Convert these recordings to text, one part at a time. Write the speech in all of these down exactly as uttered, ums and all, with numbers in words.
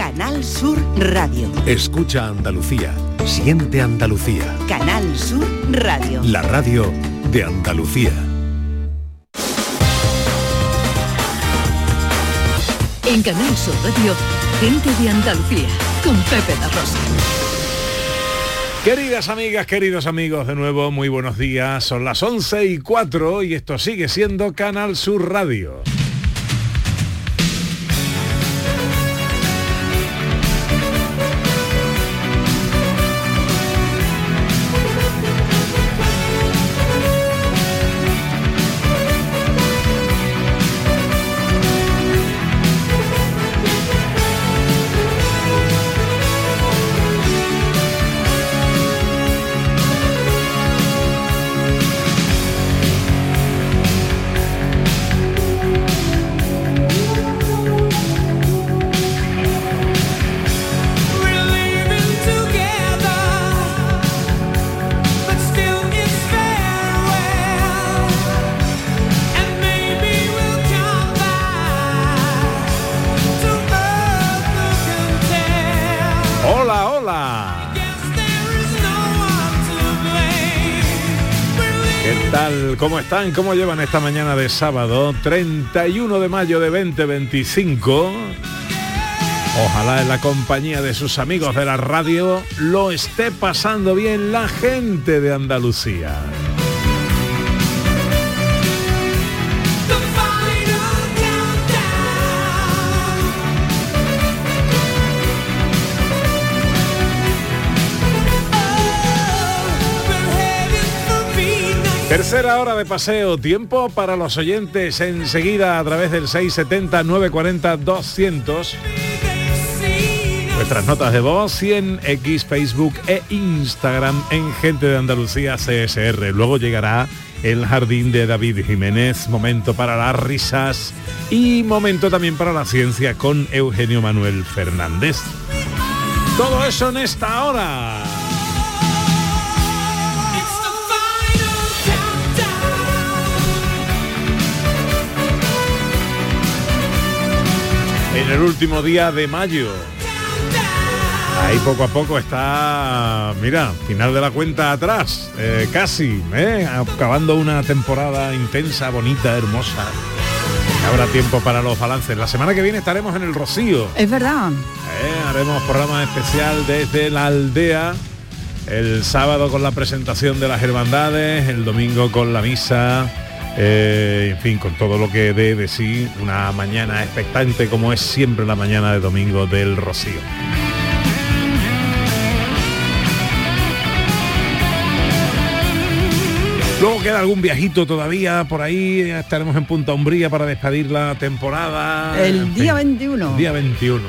Canal Sur Radio. Escucha Andalucía. Siente Andalucía. Canal Sur Radio. La radio de Andalucía. En Canal Sur Radio, gente de Andalucía, con Pepe La Rosa. Queridas amigas, queridos amigos, de nuevo, muy buenos días. Son las once y cuatro y esto sigue siendo Canal Sur Radio. ¿Cómo están? ¿Cómo llevan esta mañana de sábado, treinta y uno de mayo de veinte veinticinco? Ojalá en la compañía de sus amigos de la radio lo esté pasando bien la gente de Andalucía. Tercera hora de paseo, tiempo para los oyentes enseguida a través del seis setenta, nueve cuarenta, doscientos. Nuestras notas de voz y en X, Facebook e Instagram en Gente de Andalucía C S R. Luego llegará el jardín de David Jiménez, momento para las risas y momento también para la ciencia con Eugenio Manuel Fernández. Todo eso en esta hora. En el último día de mayo. Ahí poco a poco está, mira, final de la cuenta atrás, eh, casi, eh, acabando una temporada intensa, bonita, hermosa. Habrá tiempo para los balances. La semana que viene estaremos en el Rocío. Es verdad. Eh, haremos programa especial desde la aldea. El sábado con la presentación de las hermandades, el domingo con la misa. Eh, en fin, con todo lo que dé de sí una mañana expectante como es siempre la mañana de domingo del Rocío. Luego queda algún viajito todavía por ahí, estaremos en Punta Umbría para despedir la temporada. El día veintiuno. Día veintiuno.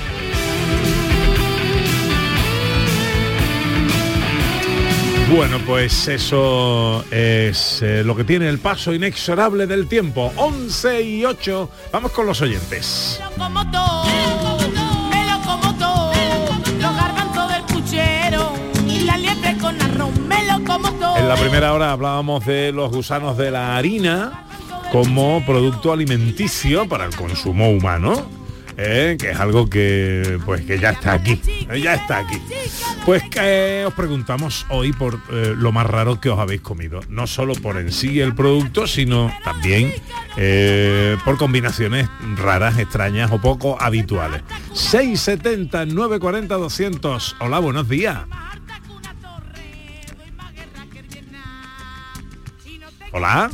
Bueno, pues eso es eh, lo que tiene el paso inexorable del tiempo. once y ocho. Vamos con los oyentes. Como todo, me lo como todo, los garbanzos del puchero y la liebre con arroz, me lo como todo. En la primera hora hablábamos de los gusanos de la harina como producto alimenticio para el consumo humano. Eh, que es algo que pues que ya está aquí, eh, ya está aquí. Pues que eh, os preguntamos hoy por eh, lo más raro que os habéis comido, no solo por en sí el producto, sino también eh, por combinaciones raras, extrañas o poco habituales. seis setenta, nueve cuarenta, doscientos. Hola, buenos días. Hola.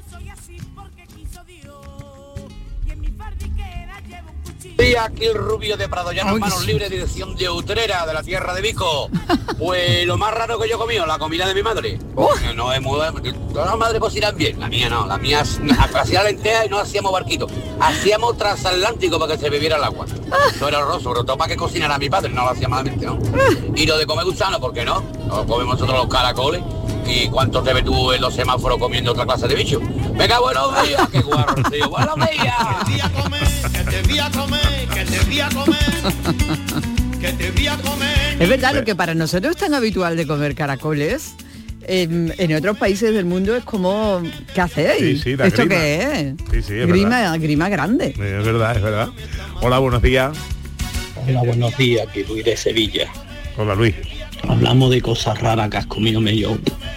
Aquí el Rubio de Prado Llano, manos libres, dirección de Utrera, de la tierra de Vico. Pues lo más raro que yo he comido, la comida de mi madre. Porque no es muy... Todas las madres cocinan bien, la mía no, la mía hacía lentejas y no hacíamos barquito. Hacíamos transatlántico para que se bebiera el agua. Eso era horroroso, sobre todo para que cocinara mi padre, no lo hacía malamente, ¿no? Y lo de comer gusano, ¿por qué no? Nos comemos nosotros los caracoles. ¿Y cuántos te ves tú en los semáforos comiendo otra clase de bicho? Venga, buenos días, qué guarro, tío. Buenos días. Que te voy a comer, que te voy a comer, que te voy a comer, que te voy a comer. Es verdad, lo que para nosotros es tan habitual de comer caracoles, en, en otros países del mundo es como, ¿qué hacéis? Sí, sí, la ¿Esto grima. qué es? Sí, sí, es grima, verdad. grima grande. Es verdad, es verdad. Hola, buenos días. Hola, buenos días, aquí Luis de Sevilla. Hola, Luis. Hablamos de cosas raras que has comido yo.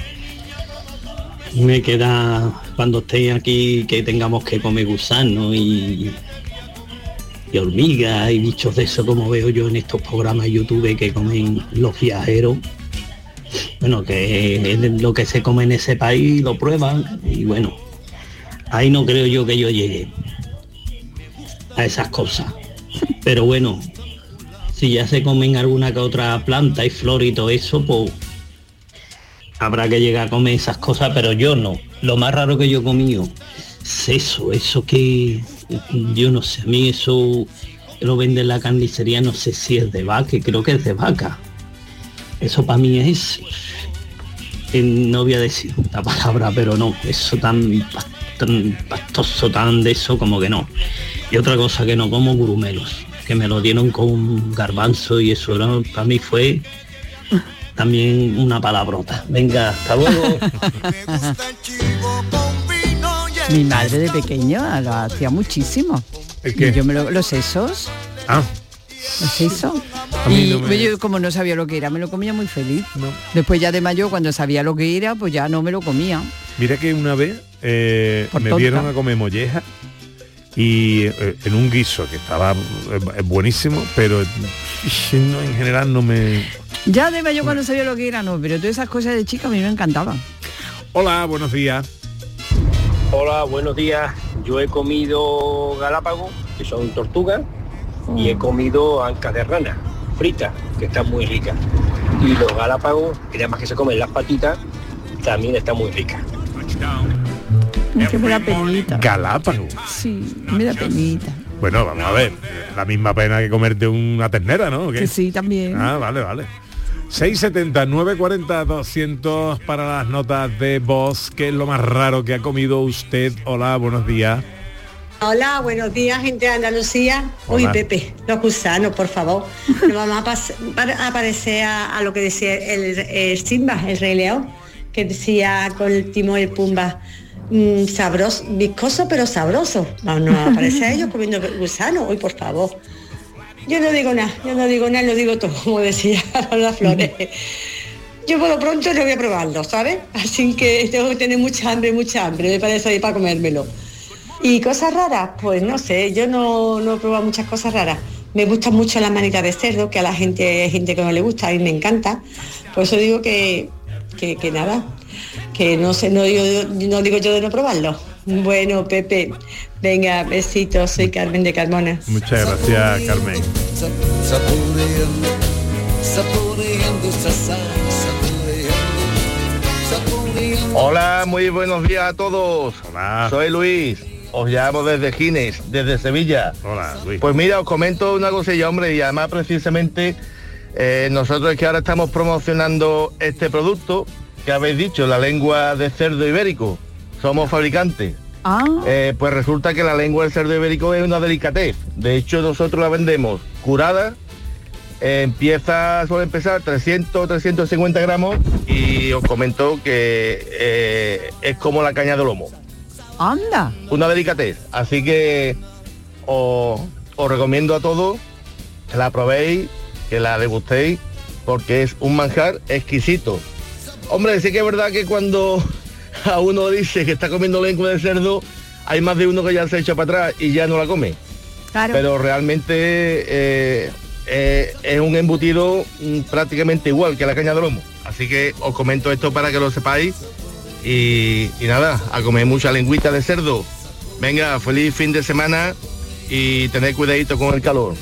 Me queda, cuando esté aquí, que tengamos que comer gusanos y, y hormigas y bichos de eso, como veo yo en estos programas de YouTube que comen los viajeros. Bueno, que es lo que se come en ese país, lo prueban y bueno, ahí no creo yo que yo llegue a esas cosas. Pero bueno, si ya se comen alguna que otra planta y flor y todo eso, pues habrá que llegar a comer esas cosas, pero yo no. Lo más raro que yo he comido es eso, eso que yo no sé, a mí eso lo venden en la carnicería, no sé si es de vaca, creo que es de vaca. Eso para mí es, eh, no voy a decir esta palabra, pero no, eso tan, tan pastoso, tan de eso, como que no. Y otra cosa que no como, gurumelos, que me lo dieron con garbanzo y eso, ¿no? Para mí fue también una palabrota. Venga, hasta luego. Mi madre de pequeña lo hacía muchísimo. ¿El qué? Yo me lo, los sesos. Ah. Los sesos. mí Y no me- yo como no sabía lo que era, me lo comía muy feliz. No. Después ya de mayor, cuando sabía lo que era, pues ya no me lo comía. Mira que una vez eh, Por me tonta. dieron a comer molleja y eh, en un guiso que estaba eh, buenísimo, pero eh, no, en general no me... Ya de mayor cuando sabía lo que era, no, pero todas esas cosas de chica a mí me encantaban. Hola, buenos días. Hola, buenos días. Yo he comido galápagos, que son tortugas, y he comido ancas de rana, fritas, que están muy ricas. Y los galápagos, que además que se comen las patitas, también están muy ricas. Es que me da penita. Galápagos. Sí, me da penita. Bueno, vamos a ver, la misma pena que comerte una ternera, ¿no? ¿O qué? Que sí, también. Ah, vale, vale. seiscientos setenta, novecientos cuarenta, doscientos para las notas de voz. ¿Qué es lo más raro que ha comido usted? Hola, buenos días. Hola, buenos días, gente de Andalucía. Uy, Hola. Pepe, los gusanos, por favor. Nos vamos a, pas- para- a parecer a, a lo que decía el, el Simba, el Rey León, que decía con el Timón y el Pumba, mm, sabroso, viscoso pero sabroso. Vamos a parecer a ellos comiendo gusanos. Uy, por favor. Yo no digo nada, yo no digo nada, lo digo todo, como decía las Flores. Yo por lo pronto no voy a probarlo, ¿sabes? Así que tengo que tener mucha hambre, mucha hambre, me parece ahí para comérmelo. ¿Y cosas raras? Pues no sé, yo no, no he probado muchas cosas raras. Me gustan mucho las manitas de cerdo, que a la gente hay gente que no le gusta, a mí me encanta. Por eso digo que, que, que nada, que no sé, no digo, no digo yo de no probarlo. Bueno, Pepe, venga, besitos, soy Carmen de Carmona. Muchas gracias, Carmen. Saboreando, saboreando esa sal, saboreando, saboreando. Hola, muy buenos días a todos. Hola. Soy Luis, os llamo desde Gines, desde Sevilla. Hola, Luis. Pues mira, os comento una cosilla, hombre, y además precisamente eh, nosotros es que ahora estamos promocionando este producto que habéis dicho, la lengua de cerdo ibérico. Somos fabricantes. Ah, Eh, pues resulta que la lengua del cerdo ibérico es una delicatez. De hecho, nosotros la vendemos curada. Eh, empieza, suele empezar trescientos, trescientos cincuenta gramos y os comento que eh, es como la caña de lomo. anda. Una delicatez. Así que os, os recomiendo a todos que la probéis, que la degustéis, porque es un manjar exquisito. Hombre, sí que es verdad que cuando a uno dice que está comiendo lengua de cerdo, hay más de uno que ya se echa para atrás y ya no la come. Claro. Pero realmente eh, eh, es un embutido mm, prácticamente igual que la caña de lomo. Así que os comento esto para que lo sepáis. Y, y nada, a comer mucha lengüita de cerdo. Venga, feliz fin de semana y tened cuidadito con el calor.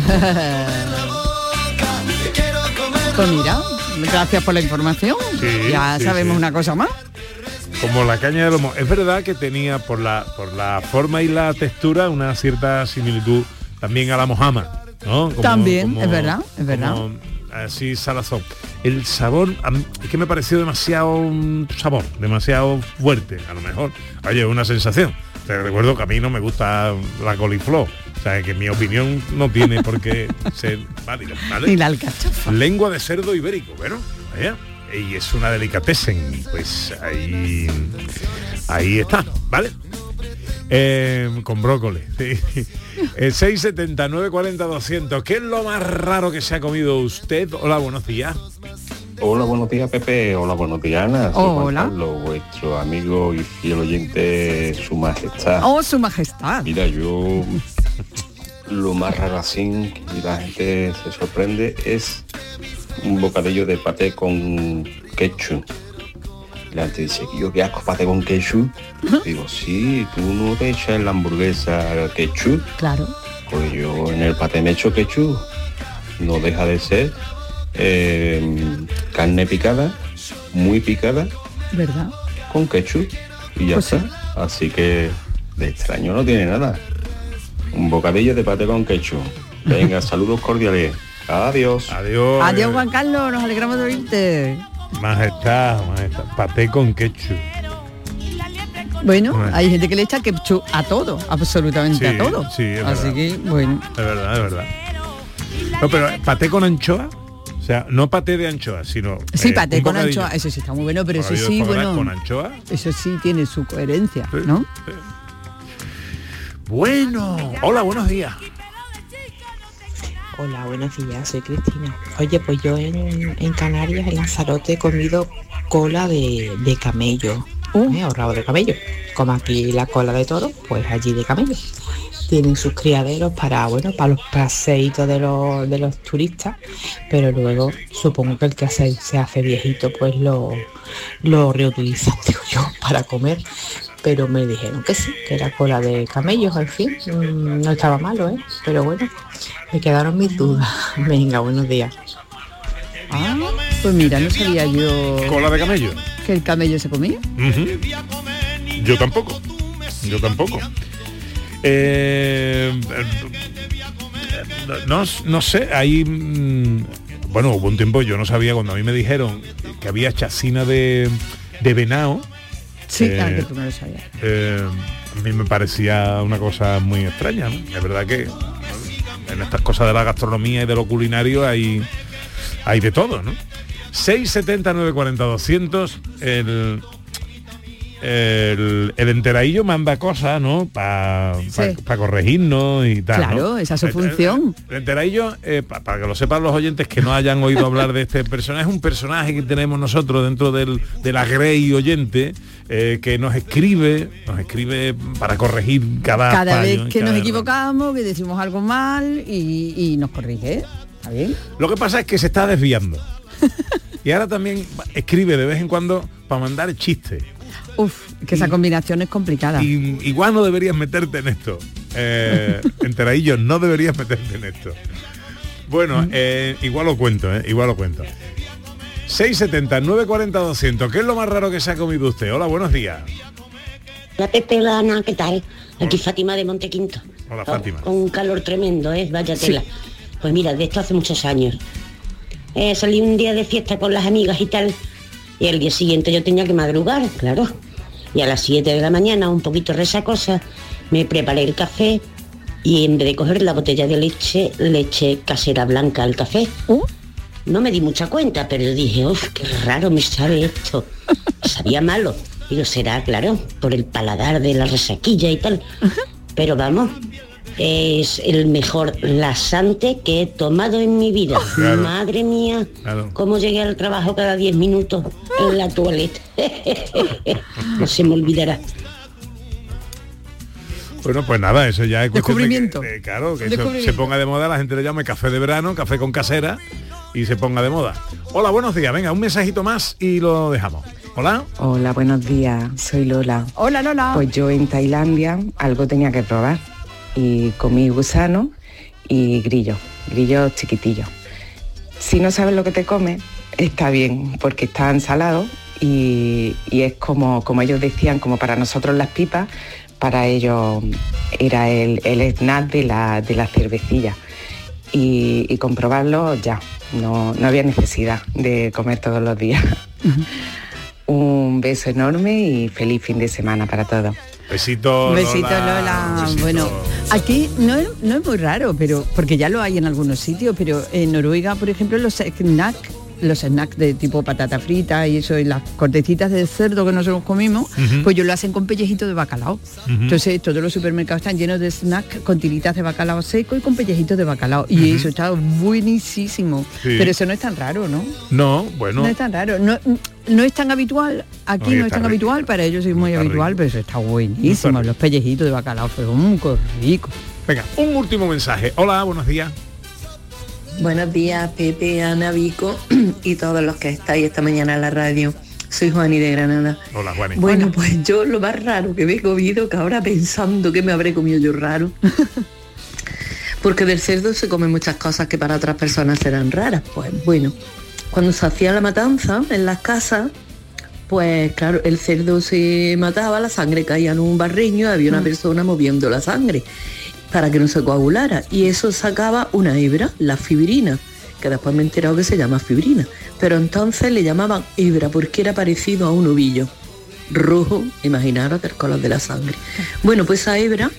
Pues mira, gracias por la información. Sí, ya sí, sabemos sí. una cosa más. Como la caña de lomo. Es verdad que tenía por la por la forma y la textura una cierta similitud también a la mojama, ¿no? Como- También, como- es verdad, es verdad. como así salazón. El sabor a mí, es que me pareció demasiado un sabor, demasiado fuerte, a lo mejor. Oye, una sensación. Te recuerdo que a mí no me gusta la coliflor. O sea, que mi opinión no tiene por qué ser válida, ¿vale? Ni la alcachofa. Lengua de cerdo ibérico, bueno, vaya. Y es una delicatessen, pues ahí ahí está, ¿vale? Eh, con brócoli. Sí. Eh, seis setenta, nueve cuarenta, doscientos. ¿Qué es lo más raro que se ha comido usted? Hola, buenos días. Hola, buenos días, Pepe. Hola, buenos días, Ana. Soy Juan Hola. Carlos, vuestro amigo y fiel oyente, Su Majestad. Oh, Su Majestad. Mira, yo lo más raro así, y la gente se sorprende, es un bocadillo de paté con ketchup. La gente dice, yo qué asco, paté con ketchup. Digo, sí, tú no te echas en la hamburguesa ketchup. Claro. Pues yo en el paté me echo ketchup. No deja de ser eh, carne picada, muy picada, ¿Verdad? con ketchup y ya Pues está. sí. Así que de extraño no tiene nada. Un bocadillo de paté con ketchup. Venga, saludos cordiales. Adiós. Adiós. Adiós, Juan Carlos, nos alegramos de oírte. Majestad, majestad. Paté con ketchup. Bueno, Bueno. hay gente que le echa ketchup a todo, absolutamente Sí, a todo. sí, es Así verdad. que, bueno. Es verdad, es verdad. No, pero paté con anchoa, o sea, no paté de anchoa, sino Sí, eh, paté un con bocadillo. anchoa, eso sí está muy bueno, pero eso Bocadillo de sí, foie gras bueno. con anchoa. Eso sí tiene su coherencia, ¿no? Bueno, hola, buenos días. Hola, buenos días, soy Cristina. Oye, pues yo en, en Canarias, en Lanzarote, he comido cola de, de camello, ¿eh? o rabo de camello. Como aquí la cola de toro, pues allí de camello. Tienen sus criaderos para, bueno, para los paseitos de los, de los turistas, pero luego supongo que el que hace, se hace viejito, pues lo, lo reutilizan, digo yo, para comer. Pero me dijeron que sí, que era cola de camellos, al fin. Mm, no estaba malo, ¿eh? Pero bueno, me quedaron mis dudas. Venga, buenos días. Ah, pues mira, no sabía yo... ¿Cola de camello? ¿Que el camello se comía? Ujú. Yo tampoco. Yo tampoco. Eh, no, no sé, hay... mm, Bueno, hubo un tiempo, yo no sabía, cuando a mí me dijeron que había chacina de, de venado. Sí, eh, claro que tú no lo sabías. eh, a mí me parecía una cosa muy extraña, ¿no? Es verdad que en estas cosas de la gastronomía y de lo culinario hay, hay de todo, ¿no? seis setenta, nueve cuarenta, doscientos, el, el, el enteraillo manda cosas, ¿no? Para Sí. corregirnos y tal, Claro, ¿no? esa es su El- función. El, el enteraillo, eh, pa- para que lo sepan los oyentes que no hayan oído hablar de este personaje, es un personaje que tenemos nosotros dentro del, de la Grey oyente, eh, que nos escribe, nos escribe para corregir cada Cada fallo, vez que cada nos error. equivocamos, que decimos algo mal y, y nos corrige. ¿Está bien? Lo que pasa es que se está desviando. Y ahora también escribe de vez en cuando para mandar chistes. Uf, que esa combinación es complicada. Y, igual no deberías meterte en esto. Eh, Enteraillo, no deberías meterte en esto. Bueno, eh, igual lo cuento, eh, igual lo cuento. seis setenta, nueve cuarenta, doscientos. ¿Qué es lo más raro que se ha comido usted? Hola, buenos días. La Pepe, la Ana, ¿qué tal? Aquí Fátima de Montequinto. Hola, Fátima. Con un calor tremendo, ¿eh? Vaya tela. Pues mira, de esto hace muchos años. Eh, salí un día de fiesta con las amigas y tal, y el día siguiente yo tenía que madrugar, claro. Y a las siete de la mañana, un poquito resacosa, me preparé el café y en vez de coger la botella de leche, le eché casera blanca al café. No me di mucha cuenta, pero dije, uff, qué raro me sabe esto. Sabía malo. Digo, será, claro, por el paladar de la resaquilla y tal. Pero vamos, es el mejor laxante que he tomado en mi vida. Claro. Madre mía, Claro. cómo llegué al trabajo cada diez minutos en la toaleta. No se me olvidará. Bueno, pues nada, eso ya es cuestión de que- Descubrimiento. de- claro, que eso Descubrimiento. se ponga de moda, la gente le llama café de verano, café con casera, y se ponga de moda. Hola, buenos días, venga, un mensajito más y lo dejamos. Hola. Hola, buenos días, soy Lola. Hola, Lola. Pues yo en Tailandia algo tenía que probar y comí gusano y grillo, grillos chiquitillos. Si no sabes lo que te comes, está bien, porque están salados y, y es como, como ellos decían, como para nosotros las pipas, para ellos era el, el snack de la, de la cervecilla. Y, y comprobarlo ya, no, no había necesidad de comer todos los días. Un beso enorme y feliz fin de semana para todos. Besito, Un besito, Lola. Lola. Un besito. Bueno, aquí no es, no es muy raro, pero porque ya lo hay en algunos sitios, pero en Noruega, por ejemplo, los snacks los snacks de tipo patata frita y eso, y las cortecitas de cerdo que nosotros comimos, uh-huh. pues ellos lo hacen con pellejito de bacalao. Uh-huh. Entonces todos los supermercados están llenos de snacks con tiritas de bacalao seco y con pellejitos de bacalao. Y uh-huh. eso está buenísimo. Sí. Pero eso no es tan raro, ¿no? No, bueno. No es tan raro. No, no es tan habitual, aquí no, no es tan rico. habitual, para ellos es muy está habitual, rico. Pero eso está buenísimo. Está los pellejitos de bacalao son muy ricos. Venga, un último mensaje. Hola, buenos días. Buenos días, Pepe, Ana, Vico y todos los que estáis esta mañana en la radio. Soy Juani de Granada. Hola, Juani. Bueno, pues yo lo más raro que me he comido, que ahora pensando que me habré comido yo raro, porque del cerdo se comen muchas cosas que para otras personas serán raras. Pues bueno, cuando se hacía la matanza en las casas, pues claro, el cerdo se mataba, la sangre caía en un barreño, había una persona moviendo la sangre para que no se coagulara, y eso sacaba una hebra, la fibrina, que después me he enterado que se llama fibrina, pero entonces le llamaban hebra porque era parecido a un ovillo rojo, imaginaros el color de la sangre. Bueno, pues esa hebra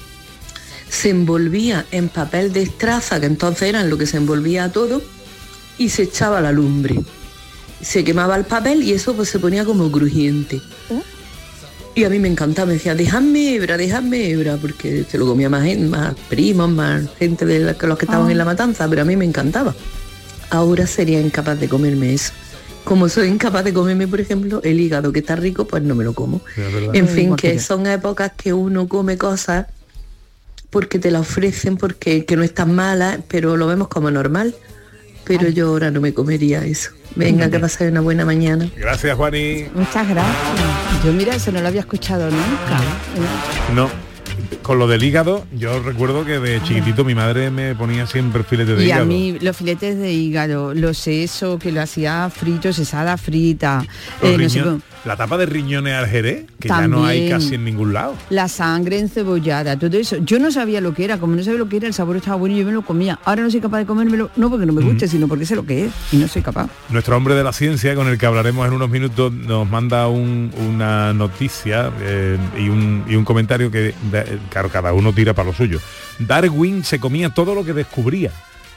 se envolvía en papel de estraza, que entonces era en lo que se envolvía a todo, y se echaba a la lumbre. Se quemaba el papel y eso pues se ponía como crujiente. ¿Eh? Y a mí me encantaba, me decía, dejadme hebra, dejadme hebra, porque se lo comía más, más primos, más gente de los que estaban oh. en la matanza, pero a mí me encantaba. Ahora sería incapaz de comerme eso. Como soy incapaz de comerme, por ejemplo, el hígado, que está rico, pues no me lo como. En fin, que son épocas que uno come cosas porque te la ofrecen, porque que no están malas, pero lo vemos como normal. Pero yo ahora no me comería eso. Venga, que paséis una buena mañana. Gracias, Juani. Muchas gracias. Yo mira, eso no lo había escuchado nunca. No. Con lo del hígado, yo recuerdo que de chiquitito mi madre me ponía siempre filetes de y hígado. Y a mí los filetes de hígado, los sesos, que lo hacía frito, sesada frita. Eh, no sé, la tapa de riñones al jerez, que también, ya no hay casi en ningún lado. La sangre encebollada, todo eso. Yo no sabía lo que era, como no sabía lo que era, el sabor estaba bueno y yo me lo comía. Ahora no soy capaz de comérmelo, no porque no me guste, mm. sino porque sé lo que es y no soy capaz. Nuestro hombre de la ciencia, con el que hablaremos en unos minutos, nos manda un, una noticia eh, y, un, y un comentario que, de, claro, cada uno tira para lo suyo. Darwin se comía todo lo que descubría.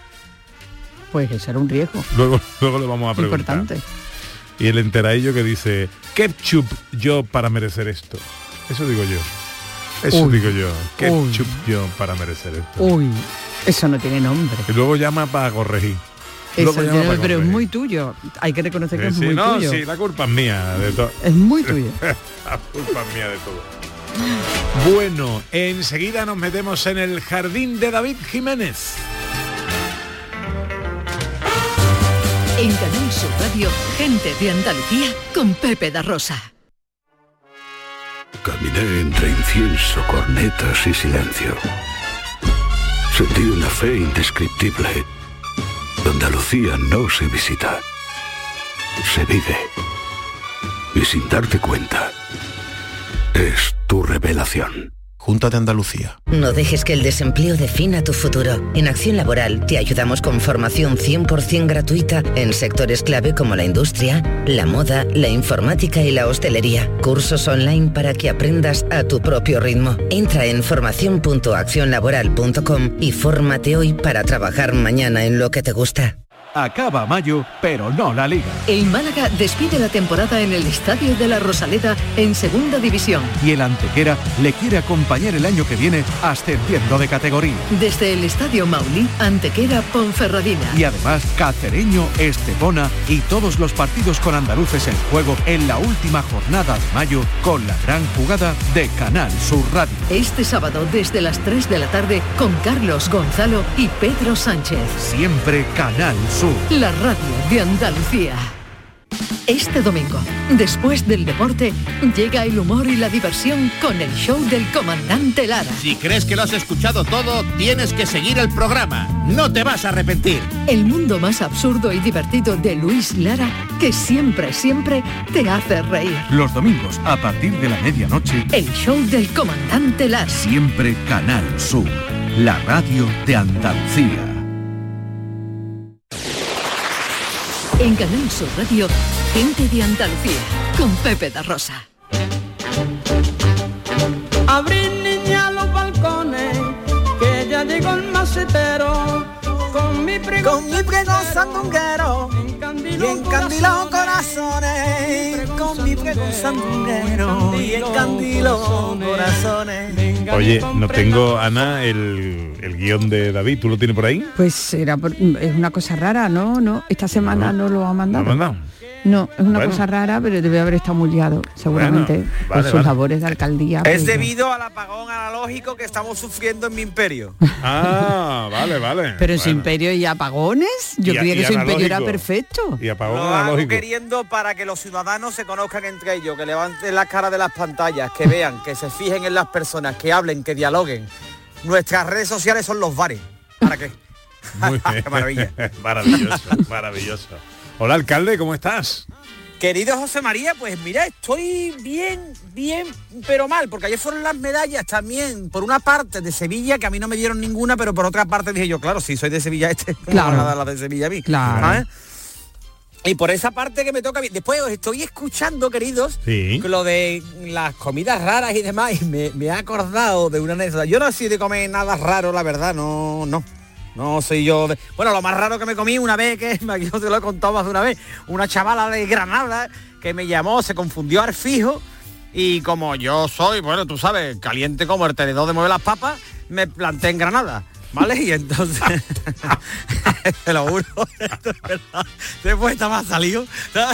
Pues eso era un riesgo. Luego, luego le vamos a preguntar. Importante. Y el enteradillo que dice, ketchup yo para merecer esto. Eso digo yo. Eso uy, digo yo. Ketchup uy. yo para merecer esto. Uy, eso no tiene nombre. Y luego llama para corregir. Eso tiene, para pero corregir. Es muy tuyo. Hay que reconocer que sí, es sí, muy no, tuyo. Sí, la culpa es mía de todo. Es muy tuyo. La culpa es mía de todo. Bueno, enseguida nos metemos en el jardín de David Jiménez. En Canal Sur Radio, gente de Andalucía con Pepe da Rosa. Caminé entre incienso, cornetas y silencio. Sentí una fe indescriptible. Andalucía no se visita, se vive. Y sin darte cuenta, es tu revelación. Junta de Andalucía. No dejes que el desempleo defina tu futuro. En Acción Laboral te ayudamos con formación cien por ciento gratuita en sectores clave como la industria, la moda, la informática y la hostelería. Cursos online para que aprendas a tu propio ritmo. Entra en formación punto acción laboral punto com y fórmate hoy para trabajar mañana en lo que te gusta. Acaba mayo, pero no la liga. El Málaga despide la temporada en el Estadio de la Rosaleda en Segunda División. Y el Antequera le quiere acompañar el año que viene ascendiendo de categoría. Desde el Estadio Maulí, Antequera, Ponferradina. Y además, Cacereño, Estepona y todos los partidos con andaluces en juego en la última jornada de mayo con la gran jugada de Canal Sur Radio. Este sábado desde las tres de la tarde con Carlos Gonzalo y Pedro Sánchez. Siempre Canal Sur. La radio de Andalucía. Este domingo, después del deporte, llega el humor y la diversión con el show del comandante Lara. Si crees que lo has escuchado todo, tienes que seguir el programa. No te vas a arrepentir. El mundo más absurdo y divertido de Luis Lara, que siempre, siempre te hace reír. Los domingos, a partir de la medianoche, el show del comandante Lara. Siempre Canal Sur, la radio de Andalucía. En Canal Sur Radio, gente de Andalucía, con Pepe da Rosa. Abrir, niña, los balcones, que ya llegó el macetero, con mi pregón, con mi pregón sandunguero, encandiló corazones con mi pregón sandunguero y encandiló corazones. Oye, no tengo, Ana, el, el guión de David. ¿Tú lo tienes por ahí? Pues era por- es una cosa rara, ¿no? No, esta semana no, lo ha mandado. ¿Lo ha mandado? No, es una Bueno. cosa rara, pero debe haber estado muy liado, seguramente, Bueno, por vale, sus vale. labores de alcaldía. Es pues, debido al apagón analógico que estamos sufriendo en mi imperio. Ah, vale, vale. Pero en su Bueno. imperio y apagones, yo Y a- creía y que su imperio era analógico. perfecto. Y apagón Lo hago analógico. queriendo para que los ciudadanos se conozcan entre ellos, que levanten las caras de las pantallas, que vean, que se fijen en las personas, que hablen, que dialoguen. Nuestras redes sociales son los bares. ¿Para qué? Muy bien. Qué maravilla. Maravilloso, maravilloso. Hola, alcalde, ¿cómo estás? Querido José María, pues mira, estoy bien, bien, pero mal, porque ayer fueron las medallas también, por una parte de Sevilla, que a mí no me dieron ninguna, pero por otra parte dije yo, claro, si soy de Sevilla este, ¿cómo Claro. van a dar las de Sevilla a mí? Claro. ¿Sabes? Y por esa parte que me toca a mí. Después os estoy escuchando, queridos, Sí. lo de las comidas raras y demás, y me, me he acordado de una anécdota. Yo no soy de comer nada raro, la verdad, no, no. No soy yo de... Bueno, lo más raro que me comí una vez, que yo te lo he contado más de una vez, una chavala de Granada que me llamó, se confundió al fijo, y como yo soy, bueno, tú sabes, caliente como el tenedor de mover las papas, me planté en Granada, ¿vale? Y entonces, te lo juro, esto es verdad, después estaba salido, ¿sabes?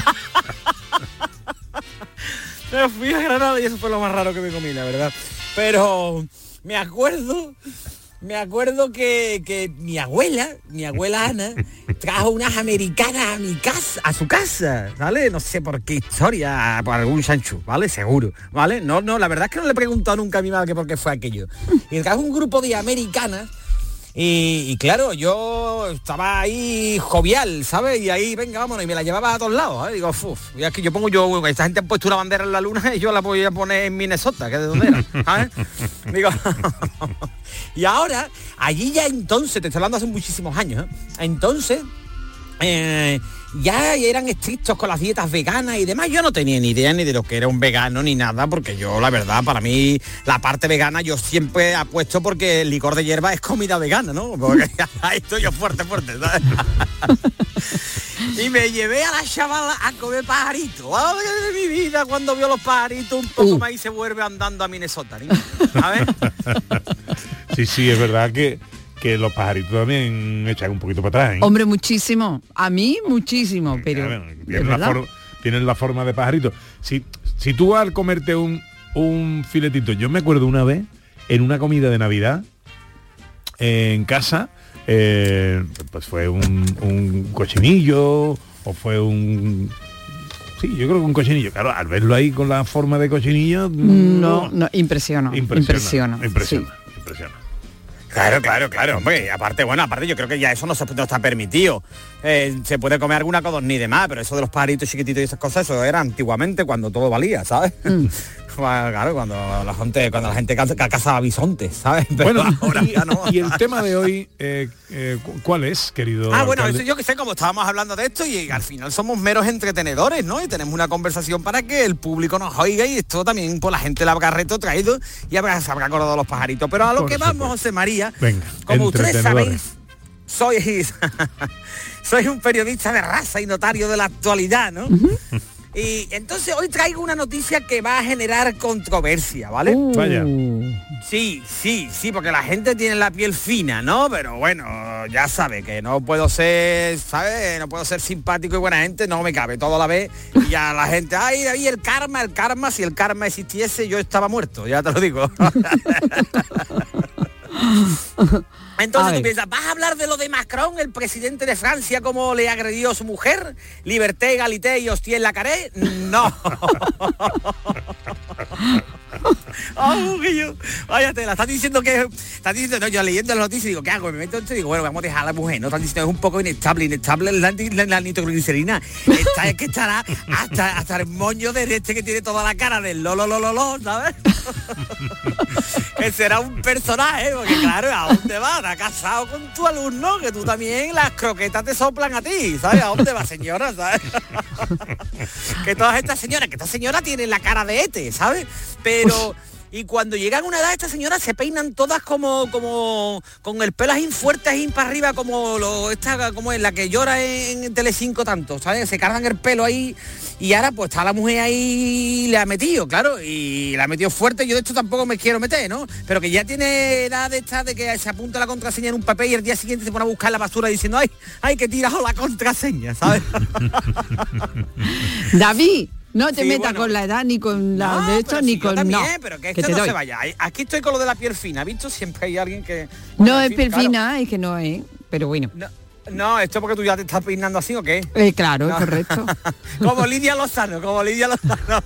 Me fui a Granada y eso fue lo más raro que me comí, la verdad. Pero me acuerdo, me acuerdo que, que mi abuela, mi abuela Ana, trajo unas americanas a mi casa, a su casa, ¿vale? No sé por qué historia, por algún chanchu, ¿vale? Seguro, ¿vale? No, no, la verdad es que no le he preguntado nunca a mi madre que por qué fue aquello. Y trajo un grupo de americanas. Y, y claro, yo estaba ahí jovial, ¿sabes? Y ahí, venga, vámonos, y me la llevaba a todos lados, ¿eh? Digo, uff, ya que yo pongo yo, esta gente ha puesto una bandera en la luna y yo la voy a poner en Minnesota, que es de donde era, ¿sabes? Digo, y ahora, allí ya entonces, te estoy hablando hace muchísimos años, ¿eh? Entonces, eh, ya eran estrictos con las dietas veganas y demás. Yo no tenía ni idea ni de lo que era un vegano ni nada, porque yo, la verdad, para mí, la parte vegana yo siempre apuesto porque el licor de hierba es comida vegana, ¿no? Porque ahí estoy yo fuerte, fuerte, ¿sabes? Y me llevé a la chavala a comer pajaritos. ¡Ay, de mi vida! Cuando vio los pajaritos un poco Uh. más y se vuelve andando a Minnesota, niño. A ver. Sí, sí, es verdad que, que los pajaritos también echan un poquito para atrás, ¿eh? Hombre, muchísimo. A mí, muchísimo, pero... Claro, ¿de tienen, la verdad? for- tienen la forma de pajarito. Si, si tú al comerte un, un filetito, yo me acuerdo una vez en una comida de Navidad eh, en casa, eh, pues fue un, un cochinillo o fue un... Sí, yo creo que un cochinillo. Claro, al verlo ahí con la forma de cochinillo... No, no, impresiona, Impresiona, impresiona. impresiona, sí. impresiona. Claro, claro, claro, hombre, y aparte, bueno, aparte yo creo que ya eso no, se, no está permitido. Eh, se puede comer alguna codorniz y demás, pero eso de los pajaritos chiquititos y esas cosas, eso era antiguamente cuando todo valía, ¿sabes? Mm. Claro, cuando la gente, cuando la gente caza- cazaba bisontes, ¿sabes? Pero Bueno, ahora y, ya no. y el tema de hoy, eh, eh, cu- ¿cuál es, querido Ah, bueno, alcalde? eso yo que sé, como estábamos hablando de esto y al final somos meros entretenedores, ¿no? Y tenemos una conversación para que el público nos oiga y esto también por la gente la habrá retrotraído y habrá, se habrá acordado de los pajaritos. Pero a lo Por que vamos, supuesto. José María, Venga, como ustedes entretenedores. sabéis, soy, soy un periodista de raza y notario de la actualidad, ¿no? Y entonces hoy traigo una noticia que va a generar controversia, ¿vale? Vaya. Sí, sí, sí, porque la gente tiene la piel fina, ¿no? Pero bueno, ya sabe que no puedo ser, ¿sabes? No puedo ser simpático y buena gente, no me cabe todo a la vez. Y ya la gente, ay, ahí el karma, el karma, si el karma existiese, yo estaba muerto, ya te lo digo. Entonces tú piensas, ¿vas a hablar de lo de Macron, el presidente de Francia, cómo le agredió a su mujer? Liberté, égalité y hostia en la caré. No. Oh, que yo, vaya tela, están diciendo que están diciendo, no, yo leyendo la noticia digo, ¿qué hago? Me meto entonces digo, bueno, vamos a dejar a la mujer, no están diciendo es un poco inestable, inestable la, la, la nitroglicerina. Está, es que estará hasta, hasta el moño de este que tiene toda la cara del lo, lo, lo, lo, lo, ¿sabes? Que será un personaje, porque claro, ¿a dónde vas? ¿Estás casado con tu alumno? Que tú también las croquetas te soplan a ti, ¿sabes? ¿A dónde va, señora? ¿Sabes? Que todas estas señoras, que esta señora tiene la cara de Ete, ¿sabes? Pero Y cuando llegan a una edad, estas señoras se peinan todas como como con el pelo así fuerte, así para arriba, como lo esta como es la que llora en, en Telecinco tanto, ¿sabes? Se cargan el pelo ahí y ahora pues está la mujer ahí, le ha metido, claro, y la ha metido fuerte. Yo de esto tampoco me quiero meter, ¿no? Pero que ya tiene edad de esta de que se apunta la contraseña en un papel y el día siguiente se pone a buscar la basura diciendo, ay, ay, que he tirado la contraseña, ¿sabes? David, no te Sí, metas bueno. con la edad, ni con la No, de esto, pero ni si yo con... también, no, pero que que esto te no doy. se vaya. Aquí estoy con lo de la piel fina, ¿visto? Siempre hay alguien que... No en es fin, piel claro. fina, es que no es, pero bueno. No, no, esto porque tú ya te estás peinando así, ¿o qué? Eh, claro, No. es correcto. Como Lidia Lozano, como Lidia Lozano.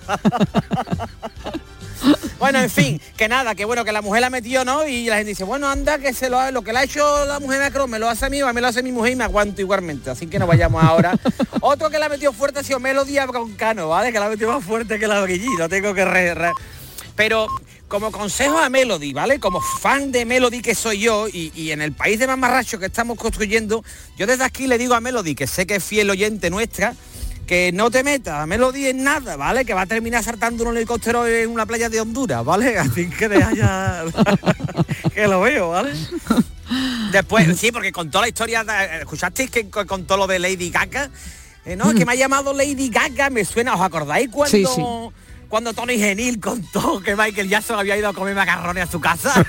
Bueno, en fin, que nada, que bueno, que la mujer la metió, ¿no? Y la gente dice, bueno, anda, que se lo ha- lo que le ha hecho la mujer Macron, me lo hace a mí, me lo hace mi mujer y me aguanto igualmente. Así que no vayamos ahora. Otro que la metió fuerte ha sido Melody Broncano, ¿vale? Que la metió más fuerte que la Guillí, no tengo que re, re- Pero como consejo a Melody, ¿vale? Como fan de Melody que soy yo y, y en el país de mamarracho que estamos construyendo, yo desde aquí le digo a Melody, que sé que es fiel oyente nuestra, que no te metas a Melody en nada, ¿vale? Que va a terminar saltando un helicóptero en una playa de Honduras, ¿vale? Así que deja ya que lo veo, ¿vale? Después, sí, porque contó la historia, de- ¿escuchasteis que co- contó lo de Lady Gaga? Eh, no, que me ha llamado Lady Gaga, me suena, ¿os acordáis cuando... Sí, sí. Cuando Tony Genil contó que Michael Jackson había ido a comer macarrones a su casa?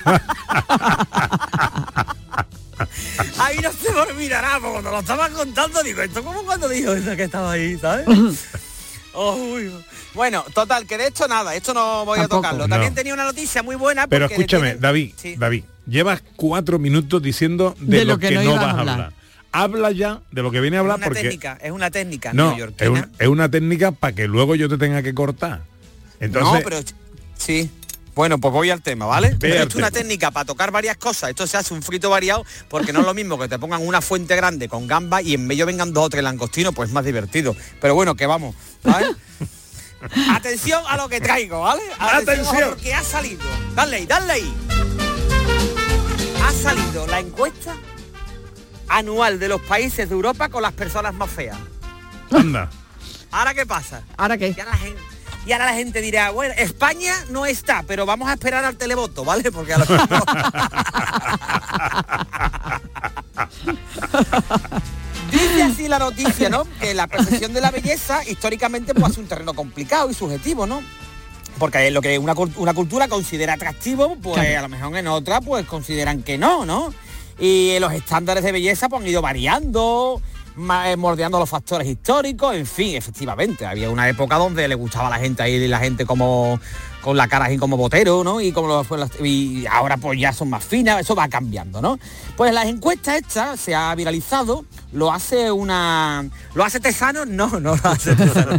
Ahí no se me olvidará, porque cuando lo estaban contando, digo, esto como cuando dijo eso que estaba ahí, ¿sabes? Uy. Bueno, total, que de esto nada, esto no voy Tampoco. a tocarlo. También No. tenía una noticia muy buena. Pero porque escúchame, tiene- David, Sí. David, llevas cuatro minutos diciendo de, lo, que, no, ibas a vas a hablar. hablar. Habla ya de lo que viene a Es hablar una porque... técnica, es una técnica No, es, neoyorquina. un- es una técnica para que luego yo te tenga que cortar. Entonces, No, pero sí. Bueno, pues voy al tema, ¿vale? Pero al esto es una tema. técnica para tocar varias cosas. Esto se hace un frito variado porque no es lo mismo que te pongan una fuente grande con gamba y en medio vengan dos o tres langostinos, pues más divertido. Pero bueno, que vamos, ¿vale? Atención a lo que traigo, ¿vale? Atención. Porque ha salido. Dale ahí, dale ahí. Ha salido la encuesta anual de los países de Europa con las personas más feas. anda. ¿Ahora qué pasa? ¿Ahora qué? Y ahora la gente, y ahora la gente dirá, bueno, España no está, pero vamos a esperar al televoto, ¿vale? Porque a lo mejor... Dice así la noticia, ¿no? Que la percepción de la belleza históricamente pues es un terreno complicado y subjetivo, ¿no? Porque es lo que una, cult- una cultura considera atractivo, pues Claro. a lo mejor en otra pues consideran que no, ¿no? Y los estándares de belleza pues han ido variando, ma- eh, moldeando los factores históricos, en fin, efectivamente. Había una época donde le gustaba a la gente ahí, la gente como con la cara así como botero, ¿no? Y como los, pues, las- y ahora pues ya son más finas, eso va cambiando, ¿no? Pues las encuestas estas se ha viralizado, lo hace una... ¿Lo hace Tesano? No, no lo hace Tesano.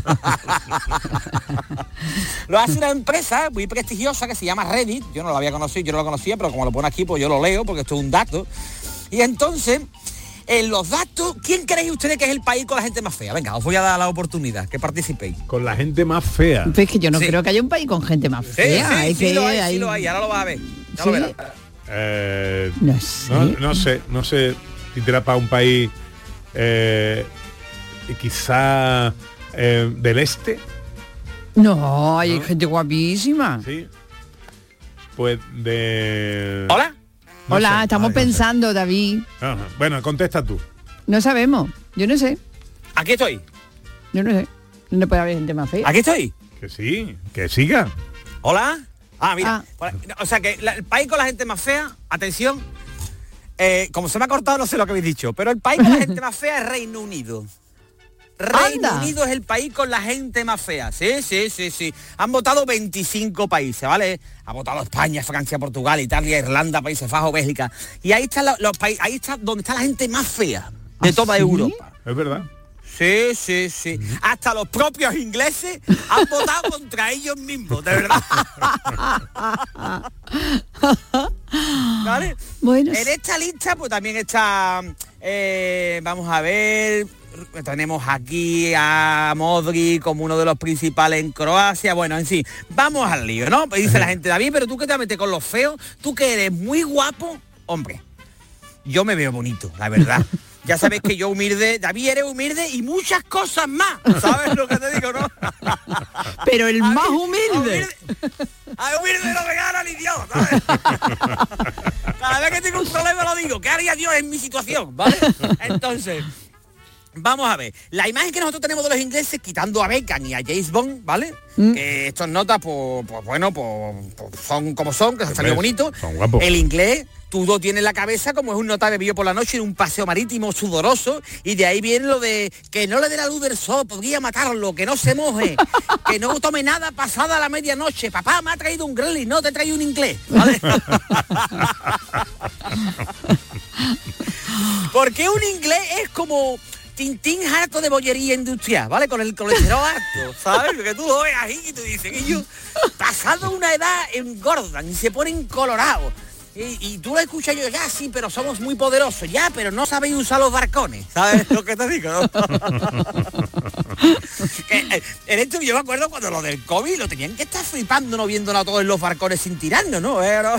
Lo hace una empresa muy prestigiosa que se llama Reddit. Yo no lo había conocido, yo no lo conocía, pero como lo pone aquí, pues yo lo leo porque esto es un dato. Y entonces, en los datos, ¿quién creéis ustedes que es el país con la gente más fea? Venga, os voy a dar la oportunidad, que participéis. Con la gente más fea. Es que yo no Sí. creo que haya un país con gente más Sí, fea. sí, hay sí que, lo hay, hay- sí lo hay, ahora lo vas a ver. Ya ¿Sí? lo verás. Eh, No sé. no, no sé, no sé si te para un país eh, quizá eh, del este. No, hay ¿No? gente guapísima. Sí. Pues de... ¿Hola? No Hola, sé. estamos Ay, no sé. pensando, David. Ajá. Bueno, contesta tú. No sabemos. Yo no sé. Aquí estoy, Yo no sé. No puede haber gente más fea. aquí estoy. Que sí, que siga. ¿Hola? Ah, mira. Ah. Por- O sea que la- el país con la gente más fea, atención, eh, como se me ha cortado no sé lo que habéis dicho, pero el país con la gente más fea es Reino Unido. Reino Anda. Unido es el país con la gente más fea. Sí, sí, sí, sí. Han votado veinticinco países, ¿vale? Ha votado España, Francia, Portugal, Italia, Irlanda, Países Bajos, Bélgica. Y ahí está la- los países, ahí está donde está la gente más fea de ¿Ah, toda sí? Europa. Es verdad. Sí, sí, sí. Hasta los propios ingleses han votado contra ellos mismos, de verdad. ¿Vale? Bueno, En esta lista pues también está, eh, vamos a ver, tenemos aquí a Modric como uno de los principales en Croacia. Bueno, en sí, vamos al lío, ¿no? Pues dice la gente, David, pero tú que te metes con los feos, tú que eres muy guapo, hombre, yo me veo bonito, la verdad. Ya sabes que yo humilde, David eres humilde y muchas cosas más. ¿Sabes lo que te digo, no? pero el A más mí- humilde. A humilde no regalo ¿sabes? Cada vez que tengo un problema lo digo, ¿qué haría yo en mi situación? ¿Vale? Entonces, vamos a ver, la imagen que nosotros tenemos de los ingleses, quitando a Beckham y a James Bond, ¿vale? Mm. Que estos notas, pues, pues bueno, pues, pues son como son, que se han salido bonitos. Son guapos. El inglés, tú lo tienes en la cabeza como es un nota que vivió por la noche en un paseo marítimo sudoroso, y de ahí viene lo de que no le dé la luz del sol, podría matarlo, que no se moje, que no tome nada pasada la medianoche. Papá, me ha traído un gremlin, no te he traído un inglés, ¿vale? Porque un inglés es como Tintín harto de bollería industrial, ¿vale? Con el colesterol harto, ¿sabes? Porque tú lo ves ahí y tú dices que ellos, pasado una edad, engordan y se ponen colorados. Y, y tú lo escuchas yo, ya sí, pero somos muy poderosos, ya, pero no sabéis usar los barcones, ¿sabes lo que te digo? ¿No? que, eh, en esto yo me acuerdo cuando lo del COVID lo tenían que estar flipando, no viéndonos a todos en los barcones sin tirarnos, ¿no? Pero...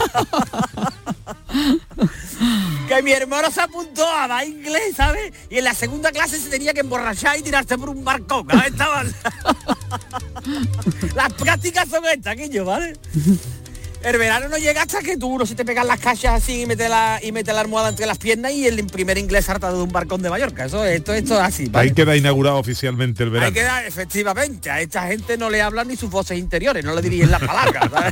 que mi hermano se apuntó a dar inglés, ¿sabes? Y en la segunda clase se tenía que emborrachar y tirarse por un barcón, ¿sabes? Estaban... Las prácticas son estas, Guillo, ¿vale? El verano no llega hasta que tú no se te pegan las cachas así y mete la y mete la almohada entre las piernas y el primer inglés hartado de un barcón de Mallorca. Eso esto esto es así, ¿vale? Ahí queda inaugurado oficialmente el verano. Ahí queda, efectivamente. A esta gente no le hablan ni sus voces interiores, no le dirigen las palabras, ¿sabes?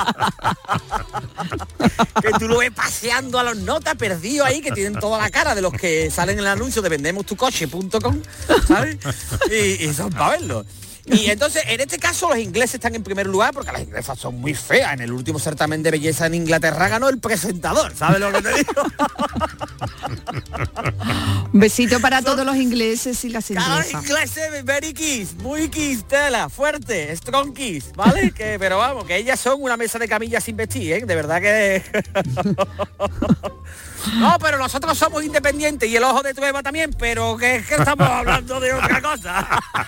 Que tú lo ves paseando a los notas perdidos ahí, que tienen toda la cara de los que salen en el anuncio de vendemos tu coche punto com, ¿sabes? Y, y son para verlo. Y entonces, en este caso, los ingleses están en primer lugar porque las inglesas son muy feas. En el último certamen de belleza en Inglaterra ganó el presentador, ¿sabes lo que te digo? Un besito para son, todos los ingleses y las inglesas. Los ingleses, very kiss, muy kiss, tela, fuerte, strong kiss, ¿vale? Que, pero vamos, que ellas son una mesa de camillas sin vestir, ¿eh? De verdad que... No, pero nosotros somos independientes y el ojo de Trueba también, pero que es que estamos hablando de otra cosa.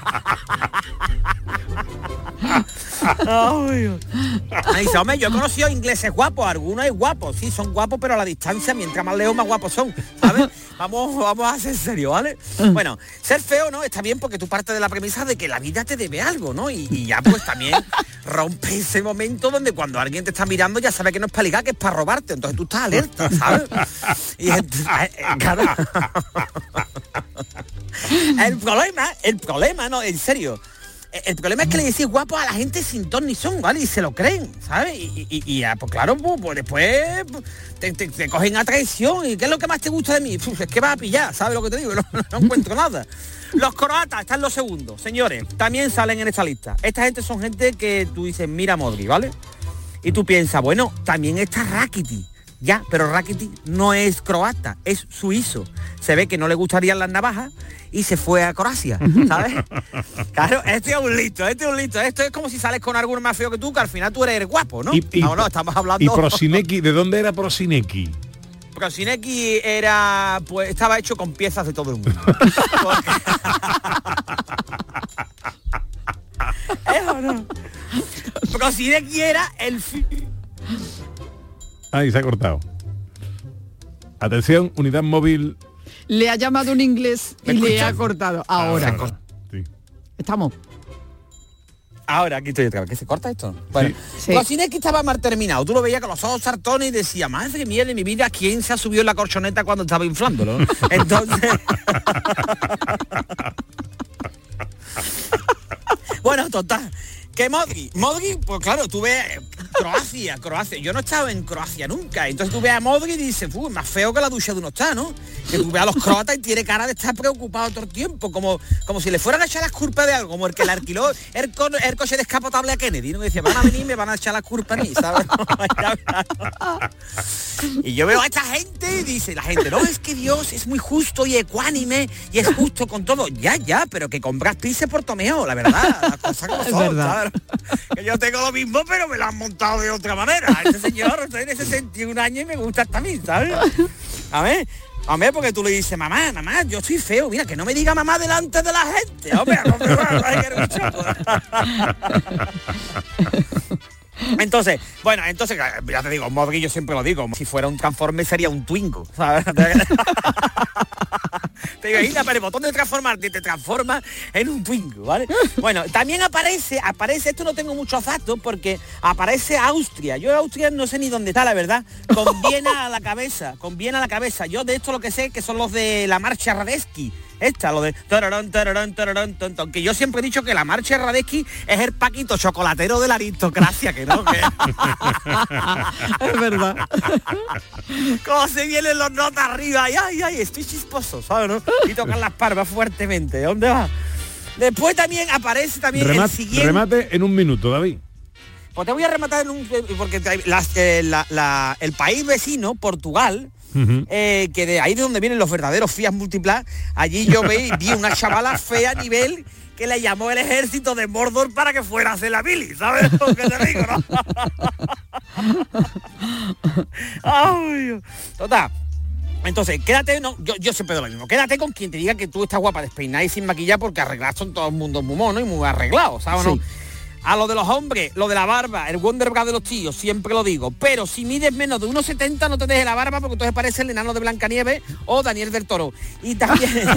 Ay, dice, hombre, yo he conocido ingleses guapos, algunos es guapos, sí, son guapos, pero a la distancia, mientras más lejos, más guapos son, ¿sabes? Vamos, vamos a ser serios, ¿vale? Bueno, ser feo, ¿no? Está bien porque tú partes de la premisa de que la vida te debe algo, ¿no? Y, y ya pues también rompe ese momento donde cuando alguien te está mirando ya sabe que no es para ligar, que es para robarte, entonces tú estás alerta, ¿sabes? Y entonces, claro. El problema, el problema, no, en serio, el problema es que le decís guapo a la gente sin ton ni son, ¿vale? Y se lo creen, ¿sabes? Y, y, y pues claro, pues, pues después te, te, te cogen a traición. ¿Y qué es lo que más te gusta de mí? Uf, es que vas a pillar, ¿sabes lo que te digo? No, no encuentro nada. Los croatas están los segundos, señores, también salen en esta lista. Esta gente son gente que tú dices, mira Modric, ¿vale? Y tú piensas, bueno, también está Rakitic. Ya, pero Rakitic no es croata, es suizo. Se ve que no le gustarían las navajas y se fue a Croacia, ¿sabes? Claro, este es un listo, este es un listo. Esto es como si sales con alguno más feo que tú, que al final tú eres guapo, ¿no? Y, y, no, no, estamos hablando... ¿Y Prosinecki? ¿De dónde era Prosinecki? Prosinecki era, pues, estaba hecho con piezas de todo el mundo. Porque... ¿Es o no? Prosinecki era el... Ahí se ha cortado. Atención, unidad móvil. Le ha llamado un inglés y le ha cortado. Ahora. Ahora sí. Estamos. Ahora, aquí estoy otra vez. ¿Que se corta esto? Bueno, sí. Prosinecki estaba mal terminado. Tú lo veías con los ojos sartones y decía, madre mía de mi vida, ¿quién se ha subido en la colchoneta cuando estaba inflándolo? Entonces... Bueno, total. Que Modric, Modric, pues claro, tú ves Croacia, Croacia. Yo no he estado en Croacia nunca. Entonces tú ves a Modric y dices, uy, más feo que la ducha de uno está, ¿no? Que tú ves a los croatas y tiene cara de estar preocupado todo el tiempo, como, como si le fueran a echar las culpas de algo, como el que le alquiló el, co el coche descapotable a Kennedy, ¿no? Que decía, van a venir y me van a echar las culpas a mí, ¿sabes? Y yo veo a esta gente y dice, la gente, no, es que Dios es muy justo y ecuánime y es justo con todo. Ya, ya, pero que con Brad Pitt se portó mejor, la verdad. Las cosas como son, verdad. ¿Sabes? Que yo tengo lo mismo, pero me lo han montado de otra manera. Ese señor tiene sesenta y un años y me gusta hasta a mí, ¿sabes? A ver, a ver, porque tú le dices, mamá, mamá, yo soy feo, mira, que no me diga mamá delante de la gente. Hombre, no me va a que un choco. Entonces, bueno, entonces, ya te digo, Modric yo siempre lo digo, si fuera un Transformer sería un Twingo, ¿sabes? Te imaginas, pero el botón de transformarte te transforma en un Twingo, ¿vale? Bueno, también aparece, aparece, esto no tengo muchos datos porque aparece Austria. Yo Austria no sé ni dónde está, la verdad. Con Viena a la cabeza, con Viena a la cabeza. Yo de esto lo que sé que son los de la marcha Radetzky. Esta, lo de tararán, tararán, tararán, tararán, que yo siempre he dicho que la marcha Radetzky es el Paquito chocolatero de la aristocracia, que no, que... Es verdad. Cómo se vienen los notas arriba, ay, ay, ay, estoy chisposo, ¿sabes, no? Y tocan las palmas fuertemente. ¿Dónde va? Después también aparece también remate, el siguiente... Remate en un minuto, David. Pues te voy a rematar en un... Porque las, eh, la, la, el país vecino, Portugal... Uh-huh. Eh, que de ahí de donde vienen los verdaderos Fiat Multipla, allí yo vi, vi una chavala fea a nivel que le llamó el ejército de Mordor para que fuera a hacer la mili, ¿sabes lo que te digo, no? Ay, total. Entonces, quédate, no, yo, yo siempre doy lo mismo, quédate con quien te diga que tú estás guapa despeinada y sin maquillar, porque arreglar son todo el mundo muy mono y muy arreglados, ¿sabes sí. o no? A lo de los hombres, lo de la barba, el Wonderbra de los tíos, siempre lo digo. Pero si mides menos de uno setenta no te dejes la barba porque entonces parece el enano de Blancanieves o Daniel del Toro. Y también...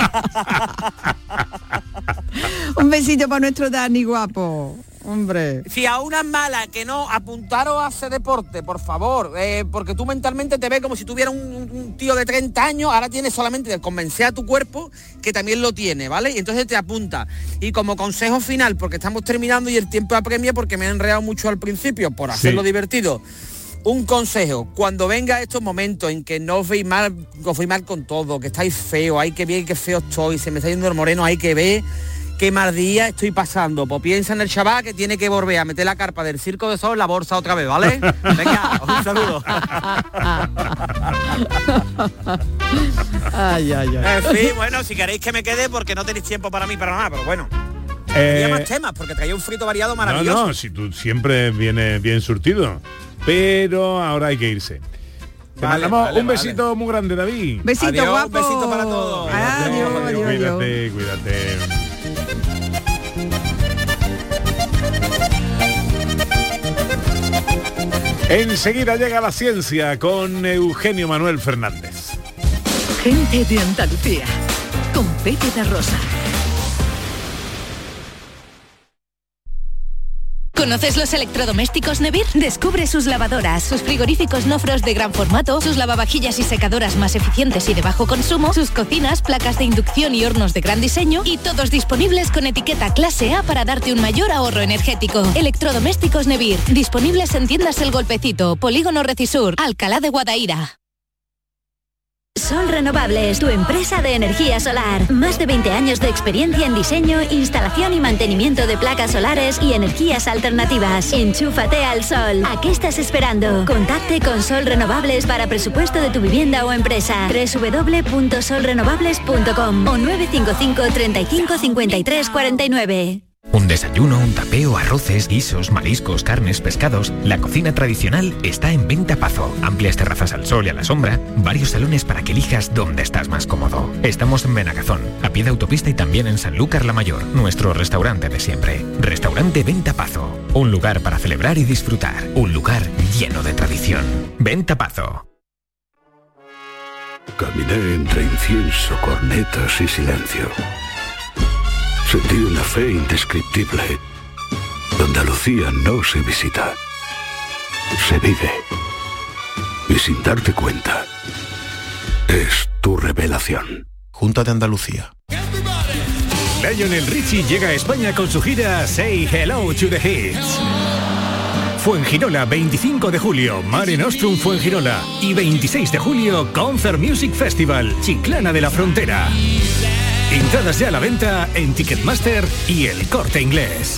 Un besito para nuestro Dani, guapo. Hombre. Si a una mala que no, apuntaros a hacer deporte, por favor, eh, porque tú mentalmente te ves como si tuviera un, un tío de treinta años, ahora tienes solamente de convencer a tu cuerpo que también lo tiene, ¿vale? Y entonces te apunta. Y como consejo final, porque estamos terminando y el tiempo apremia porque me he enredado mucho al principio por hacerlo sí. divertido. Un consejo, cuando venga estos momentos en que no os veis mal, os veis mal con todo, que estáis feo, ay que bien, que feo estoy, se me está yendo el moreno, hay que ver qué mal día estoy pasando. Pues piensa en el chaval que tiene que volver a meter la carpa del Circo de Sol en la bolsa otra vez, ¿vale? Venga, un saludo. Ay, ay, ay. En fin, bueno, si queréis que me quede porque no tenéis tiempo para mí, para nada, pero bueno. Eh, Tenía más temas porque traía un frito variado maravilloso. No, no, si tú siempre vienes bien surtido. Pero ahora hay que irse. Te vale, mandamos vale, un besito vale. muy grande, David. Besito, adiós, guapo. Un besito para todos. Adiós, adiós, adiós, cuídate, adiós. cuídate. Enseguida llega la ciencia con Eugenio Manuel Fernández. Gente de Andalucía, con Pepe de Rosa. ¿Conoces los electrodomésticos Nevir? Descubre sus lavadoras, sus frigoríficos no frost de gran formato, sus lavavajillas y secadoras más eficientes y de bajo consumo, sus cocinas, placas de inducción y hornos de gran diseño, y todos disponibles con etiqueta clase A para darte un mayor ahorro energético. Electrodomésticos Nevir, disponibles en tiendas El Golpecito, Polígono Recisur, Alcalá de Guadaira. Sol Renovables, tu empresa de energía solar. Más de veinte años de experiencia en diseño, instalación y mantenimiento de placas solares y energías alternativas. Enchúfate al sol. ¿A qué estás esperando? Contacte con Sol Renovables para presupuesto de tu vivienda o empresa. doble u doble u doble u punto sol renovables punto com o nueve cinco cinco, treinta y cinco, cincuenta y tres, cuarenta y nueve. Un desayuno, un tapeo, arroces, guisos, mariscos, carnes, pescados. La cocina tradicional está en Venta Pazo. Amplias terrazas al sol y a la sombra. Varios salones para que elijas dónde estás más cómodo. Estamos en Benagazón, a pie de autopista y también en Sanlúcar la Mayor, nuestro restaurante de siempre. Restaurante Venta Pazo. Un lugar para celebrar y disfrutar. Un lugar lleno de tradición. Venta Pazo. Caminé entre incienso, cornetas y silencio. Sentí una fe indescriptible. Andalucía no se visita, se vive. Y sin darte cuenta, es tu revelación. Junta de Andalucía. Lionel Richie llega a España con su gira Say Hello to the Hits. Fuengirola, veinticinco de julio, Mare Nostrum Fuengirola. Y veintiséis de julio, Concert Music Festival, Chiclana de la Frontera. Entradas ya a la venta en Ticketmaster y El Corte Inglés.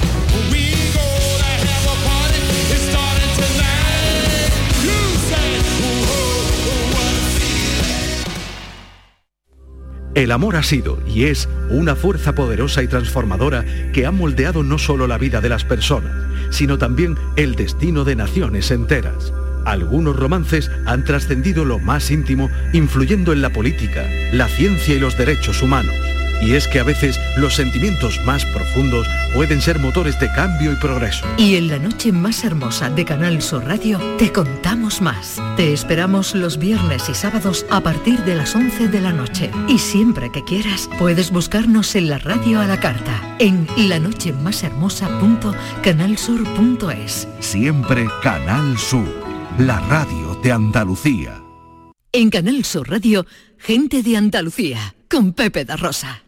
El amor ha sido y es una fuerza poderosa y transformadora que ha moldeado no solo la vida de las personas, sino también el destino de naciones enteras. Algunos romances han trascendido lo más íntimo, influyendo en la política, la ciencia y los derechos humanos. Y es que a veces los sentimientos más profundos pueden ser motores de cambio y progreso. Y en la noche más hermosa de Canal Sur Radio te contamos más. Te esperamos los viernes y sábados a partir de las once de la noche. Y siempre que quieras puedes buscarnos en la radio a la carta, en lanochemashermosa punto canalsur punto es. Siempre Canal Sur, la radio de Andalucía. En Canal Sur Radio, gente de Andalucía, con Pepe da Rosa.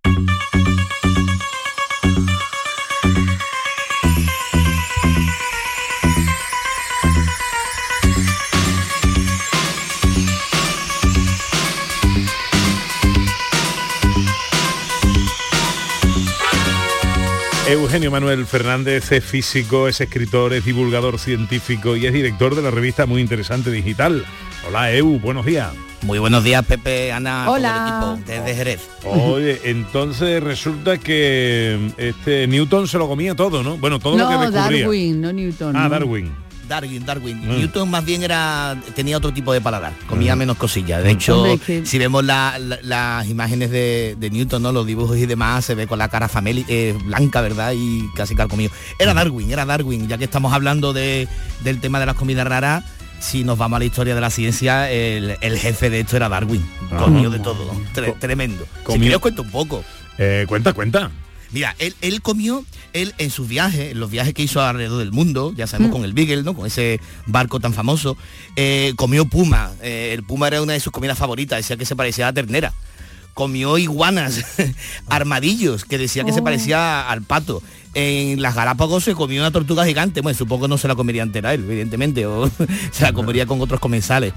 Eugenio Manuel Fernández es físico, es escritor, es divulgador científico y es director de la revista Muy Interesante Digital. Hola, Eu, buenos días. Muy buenos días, Pepe, Ana, Hola. todo el equipo desde Jerez. Oye, entonces resulta que este Newton se lo comía todo, ¿no? Bueno, todo lo que No, descubría. Darwin, no Newton. Ah, no. Darwin. Darwin, Darwin. Mm. Newton más bien era tenía otro tipo de paladar, comía Mm. menos cosillas. De hecho, Hombre, que- si vemos la- la- las imágenes de, de Newton, ¿no? Los dibujos y demás, se ve con la cara fameli- eh, blanca, ¿verdad? Y casi carcomido. Era Darwin, era Darwin. Ya que estamos hablando de, del tema de las comidas raras, si nos vamos a la historia de la ciencia, el, el jefe de esto era Darwin. Ah. Comió de todo, Tre- tremendo. Si Comió- queréis os cuento un poco. Eh, cuenta, cuenta. Mira, él, él comió, él en sus viajes, en los viajes que hizo alrededor del mundo, ya sabemos con el Beagle, ¿no? Con ese barco tan famoso, eh, comió puma. Eh, el puma era una de sus comidas favoritas, decía que se parecía a ternera. Comió iguanas, armadillos, que decía que se Oh. parecía al pato. En las Galápagos se comió una tortuga gigante, bueno, supongo que no se la comería entera él, evidentemente, o se la comería con otros comensales.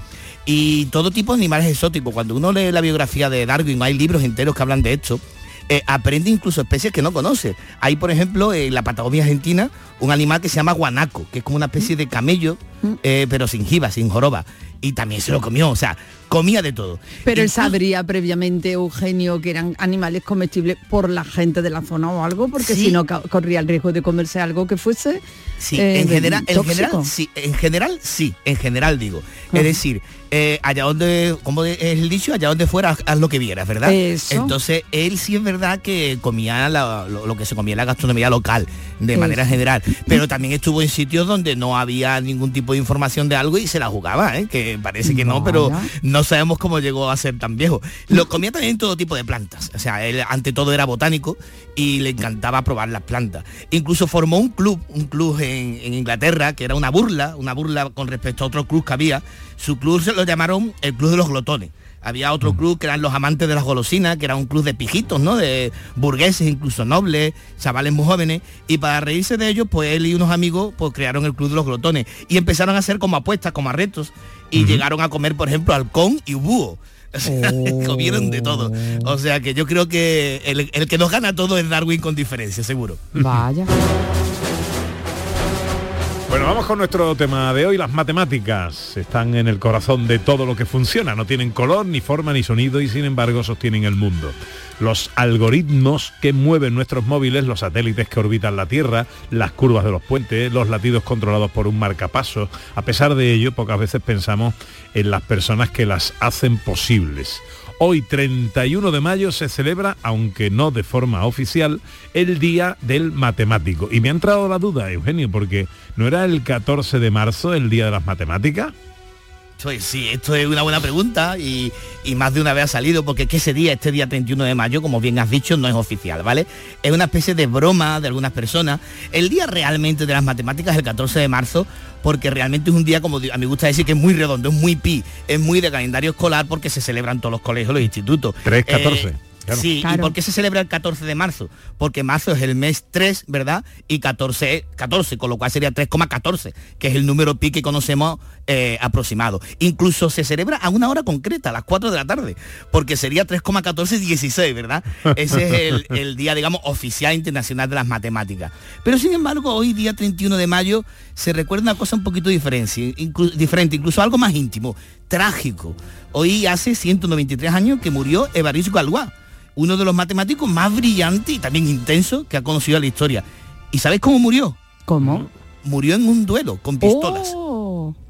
Y todo tipo de animales exóticos. Cuando uno lee la biografía de Darwin, hay libros enteros que hablan de esto. Eh, aprende incluso especies que no conoce. Hay, por ejemplo, en la Patagonia Argentina, un animal que se llama guanaco, que es como una especie de camello, eh, pero sin jiba, sin joroba. Y también se lo comió, o sea, comía de todo. Pero él sabría previamente, Eugenio, que eran animales comestibles por la gente de la zona o algo, porque Sí. si no ca- corría el riesgo de comerse algo que fuese Sí, eh, en general, en tóxico. general, sí, en general, sí, en general digo. Ajá. Es decir, eh, allá donde, como es el dicho, allá donde fuera, haz lo que vieras, ¿verdad? Eso. Entonces, él sí es verdad que comía la- lo, lo que se comía en la gastronomía local, de manera Eso. general, pero también estuvo en sitios donde no había ningún tipo de información de algo y se la jugaba, ¿eh? Que parece que no, pero Vaya. no sabemos cómo llegó a ser tan viejo. Lo comía también todo tipo de plantas, o sea, él ante todo era botánico y le encantaba probar las plantas. Incluso formó un club, un club en, en Inglaterra, que era una burla, una burla con respecto a otro club que había. Su club se lo llamaron el Club de los Glotones. Había otro club que eran los amantes de las golosinas, que era un club de pijitos, ¿no? De burgueses, incluso nobles, chavales muy jóvenes. Y para reírse de ellos, pues él y unos amigos pues crearon el Club de los Glotones. Y empezaron a hacer como apuestas, como a retos. Y llegaron a comer, por ejemplo, halcón y búho. O sea, comieron de todo. O sea que yo creo que el, el que nos gana todo es Darwin con diferencia, seguro. Vaya. Bueno, vamos con nuestro tema de hoy. Las matemáticas están en el corazón de todo lo que funciona. No tienen color, ni forma, ni sonido y sin embargo sostienen el mundo. Los algoritmos que mueven nuestros móviles, los satélites que orbitan la Tierra, las curvas de los puentes, los latidos controlados por un marcapasos. A pesar de ello, pocas veces pensamos en las personas que las hacen posibles. Hoy, treinta y uno de mayo, se celebra, aunque no de forma oficial, el Día del Matemático. Y me ha entrado la duda, Eugenio, porque ¿no era el catorce de marzo el Día de las Matemáticas? Pues sí, esto es una buena pregunta y, y más de una vez ha salido, porque es que ese día, este día treinta y uno de mayo, como bien has dicho, no es oficial, ¿vale? Es una especie de broma de algunas personas. El día realmente de las matemáticas es el catorce de marzo, porque realmente es un día, como a mí me gusta decir, que es muy redondo, es muy pi, es muy de calendario escolar, porque se celebran todos los colegios, los institutos. tres catorce. Eh, Claro. Sí, Claro. ¿y por qué se celebra el catorce de marzo? Porque marzo es el mes tres, ¿verdad? Y catorce es catorce, con lo cual sería tres coma catorce, que es el número pi que conocemos eh, aproximado. Incluso se celebra a una hora concreta, a las cuatro de la tarde, porque sería tres coma catorce dieciséis, ¿verdad? Ese es el, el día, digamos, oficial internacional de las matemáticas. Pero sin embargo, hoy día treinta y uno de mayo se recuerda una cosa un poquito diferente, inclu- diferente, incluso algo más íntimo, trágico. Hoy hace ciento noventa y tres años que murió Évariste Galois, uno de los matemáticos más brillantes y también intensos que ha conocido la historia. ¿Y sabéis cómo murió? ¿Cómo? Murió en un duelo con pistolas. Oh.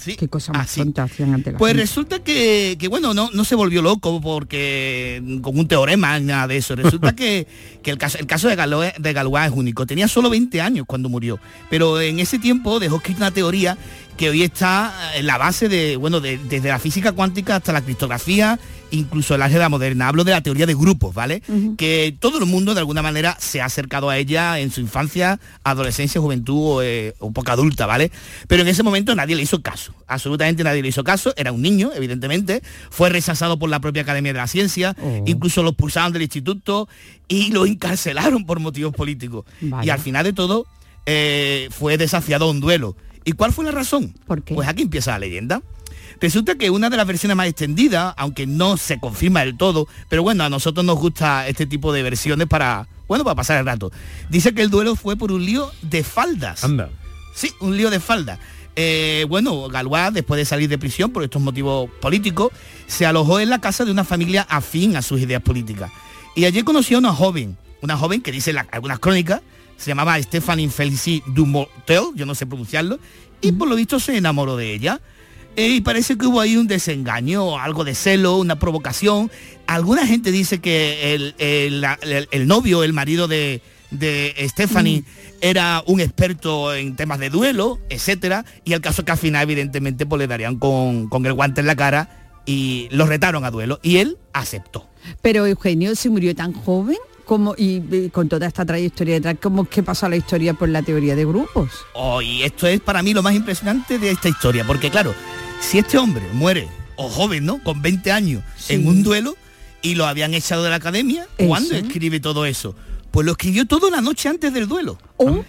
Qué cosa más tonta hacían ante la Pues gente. resulta que, que bueno, no, no se volvió loco porque con un teorema ni nada de eso. Resulta que, que el caso, el caso de Galois, de Galois es único. Tenía solo veinte años cuando murió, pero en ese tiempo dejó escrita una teoría que hoy está en la base de, bueno, de, desde la física cuántica hasta la criptografía, incluso el álgebra moderna. Hablo de la teoría de grupos, ¿vale? Uh-huh. Que todo el mundo de alguna manera se ha acercado a ella en su infancia, adolescencia, juventud o eh, un poco adulta, ¿vale? Pero en ese momento nadie le hizo caso, absolutamente nadie le hizo caso. Era un niño, evidentemente, fue rechazado por la propia Academia de la Ciencia, uh-huh. incluso lo expulsaron del instituto y lo encarcelaron por motivos políticos. Vale. Y al final de todo eh, fue desafiado a un duelo. ¿Y cuál fue la razón? ¿Por qué? Pues aquí empieza la leyenda. Resulta que una de las versiones más extendidas, aunque no se confirma del todo, pero bueno, a nosotros nos gusta este tipo de versiones para, bueno, para pasar el rato. Dice que el duelo fue por un lío de faldas. Anda. Sí, un lío de faldas. Eh, bueno, Galois, después de salir de prisión por estos motivos políticos, se alojó en la casa de una familia afín a sus ideas políticas. Y allí conoció a una joven, una joven que dice la, algunas crónicas, se llamaba Stéphanie Félicie Dumontel, yo no sé pronunciarlo, y por lo visto se enamoró de ella. Eh, y parece que hubo ahí un desengaño, algo de celo, una provocación. Alguna gente dice que el, el, el, el novio, el marido de, de Stephanie, mm. era un experto en temas de duelo, etcétera. Y el caso es que al final, evidentemente, pues le darían con, con el guante en la cara y lo retaron a duelo. Y él aceptó. Pero Eugenio se murió tan joven. Como, y, y con toda esta trayectoria detrás, ¿cómo es que pasó la historia por la teoría de grupos? Oh, y esto es para mí lo más impresionante de esta historia, porque claro, si este hombre muere, o joven, ¿no?, con veinte años, sí. en un duelo, y lo habían echado de la academia, ¿eso? ¿Cuándo escribe todo eso? Pues lo escribió todo la noche antes del duelo. ¿Oh?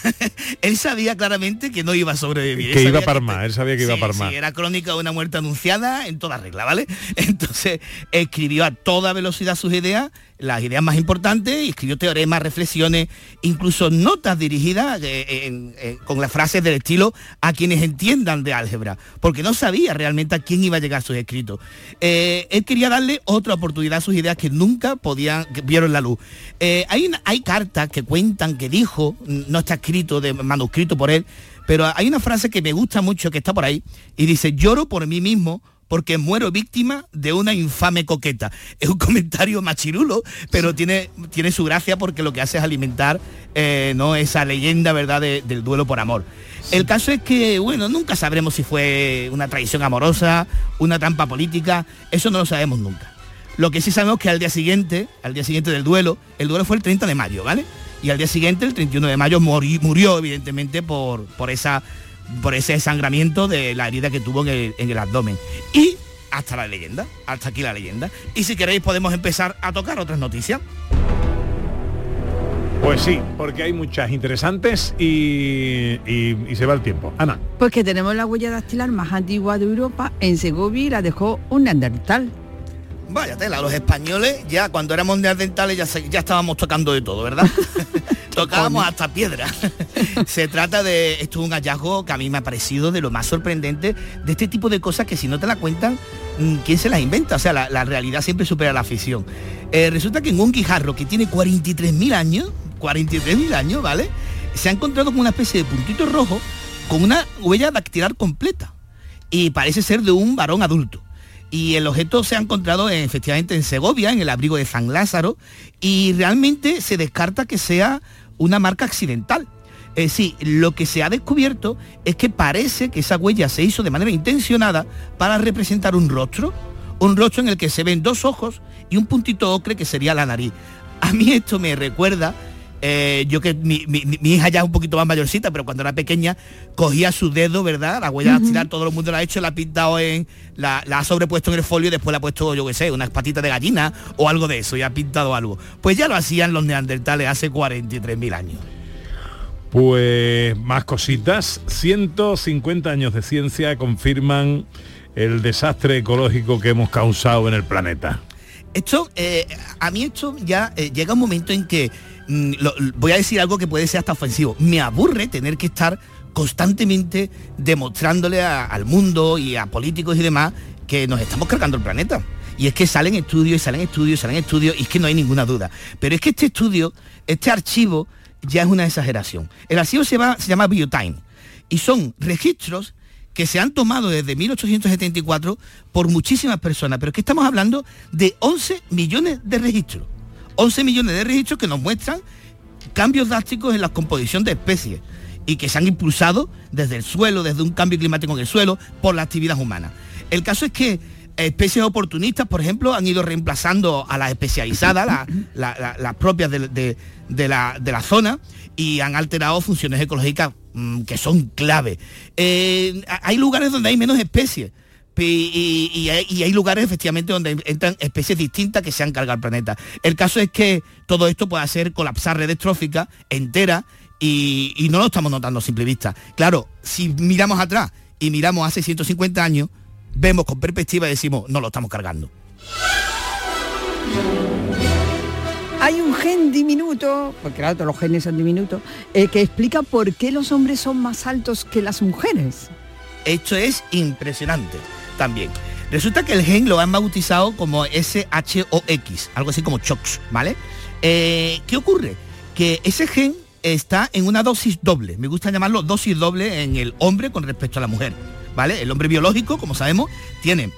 Él sabía claramente que no iba a sobrevivir. Que iba a parmar, él sabía que iba sí, a parmar. Sí, era crónica de una muerte anunciada en toda regla, ¿vale? Entonces escribió a toda velocidad sus ideas, las ideas más importantes, y escribió teoremas, reflexiones, incluso notas dirigidas eh, en, eh, con las frases del estilo a quienes entiendan de álgebra, porque no sabía realmente a quién iba a llegar sus escritos. Eh, él quería darle otra oportunidad a sus ideas que nunca podían, que vieron la luz. Eh, hay, una, hay cartas que cuentan, que dijo, no está escrito, de manuscrito por él, pero hay una frase que me gusta mucho, que está por ahí, y dice: lloro por mí mismo porque muero víctima de una infame coqueta. Es un comentario machirulo, pero tiene, tiene su gracia porque lo que hace es alimentar eh, ¿no? esa leyenda, ¿verdad?, de, del duelo por amor. Sí. El caso es que, bueno, nunca sabremos si fue una traición amorosa, una trampa política, eso no lo sabemos nunca. Lo que sí sabemos es que al día siguiente, al día siguiente del duelo, el duelo fue el treinta de mayo, ¿vale? Y al día siguiente, el treinta y uno de mayo, murió, murió evidentemente por, por esa... por ese desangramiento de la herida que tuvo en el, en el abdomen. Y hasta la leyenda, hasta aquí la leyenda. Y si queréis podemos empezar a tocar otras noticias. Pues sí, porque hay muchas interesantes y, y, y se va el tiempo. Ana. Pues que tenemos la huella dactilar más antigua de Europa en Segovia y la dejó un neandertal. Vaya tela, los españoles ya cuando éramos neandertales ya, ya estábamos tocando de todo, ¿verdad? Tocábamos hasta piedra. Se trata de, esto es un hallazgo que a mí me ha parecido de lo más sorprendente de este tipo de cosas que si no te la cuentan, ¿quién se las inventa? O sea, la, la realidad siempre supera la ficción. Eh, resulta que en un guijarro que tiene cuarenta y tres mil años, cuarenta y tres mil años, ¿vale? Se ha encontrado con una especie de puntito rojo con una huella dactilar completa. Y parece ser de un varón adulto. Y el objeto se ha encontrado en, efectivamente en Segovia, en el abrigo de San Lázaro, y realmente se descarta que sea una marca accidental. Eh, sí, lo que se ha descubierto es que parece que esa huella se hizo de manera intencionada para representar un rostro, un rostro en el que se ven dos ojos y un puntito ocre que sería la nariz. A mí esto me recuerda... Eh, yo que mi, mi, mi hija ya es un poquito más mayorcita, pero cuando era pequeña cogía su dedo, ¿verdad? La huella dactilar, uh-huh. todo el mundo la ha hecho, la ha pintado en, la, la ha sobrepuesto en el folio y después la ha puesto, yo qué sé, unas patitas de gallina o algo de eso, y ha pintado algo. Pues ya lo hacían los neandertales hace cuarenta y tres mil años. Pues más cositas. ciento cincuenta años de ciencia confirman el desastre ecológico que hemos causado en el planeta. Esto, eh, a mí esto ya eh, llega un momento en que mm, lo, voy a decir algo que puede ser hasta ofensivo. Me aburre tener que estar constantemente demostrándole a, al mundo y a políticos y demás que nos estamos cargando el planeta. Y es que salen estudios y salen estudios y salen estudios y es que no hay ninguna duda. Pero es que este estudio, este archivo, ya es una exageración. El archivo se, va, se llama Biotime y son registros que se han tomado desde mil ochocientos setenta y cuatro por muchísimas personas, pero es que estamos hablando de once millones de registros. once millones de registros que nos muestran cambios drásticos en la composición de especies y que se han impulsado desde el suelo, desde un cambio climático en el suelo, por la actividad humana. El caso es que especies oportunistas, por ejemplo, han ido reemplazando a las especializadas, las la, la, la propias de, de, de, la, de la zona, y han alterado funciones ecológicas mmm, que son clave. Eh, hay lugares donde hay menos especies, y, y, y, hay, y hay lugares efectivamente donde entran especies distintas que se han cargado el planeta. El caso es que todo esto puede hacer colapsar redes tróficas enteras y, y no lo estamos notando a simple vista. Claro, si miramos atrás y miramos hace ciento cincuenta años, vemos con perspectiva y decimos, no lo estamos cargando. Hay un gen diminuto, porque claro, todos los genes son diminutos, eh, que explica por qué los hombres son más altos que las mujeres. Esto es impresionante también. Resulta que el gen lo han bautizado como S H O X, algo así como CHOX, ¿vale? Eh, ¿Qué ocurre? Que ese gen está en una dosis doble, me gusta llamarlo dosis doble en el hombre con respecto a la mujer, ¿vale? El hombre biológico, como sabemos, tiene,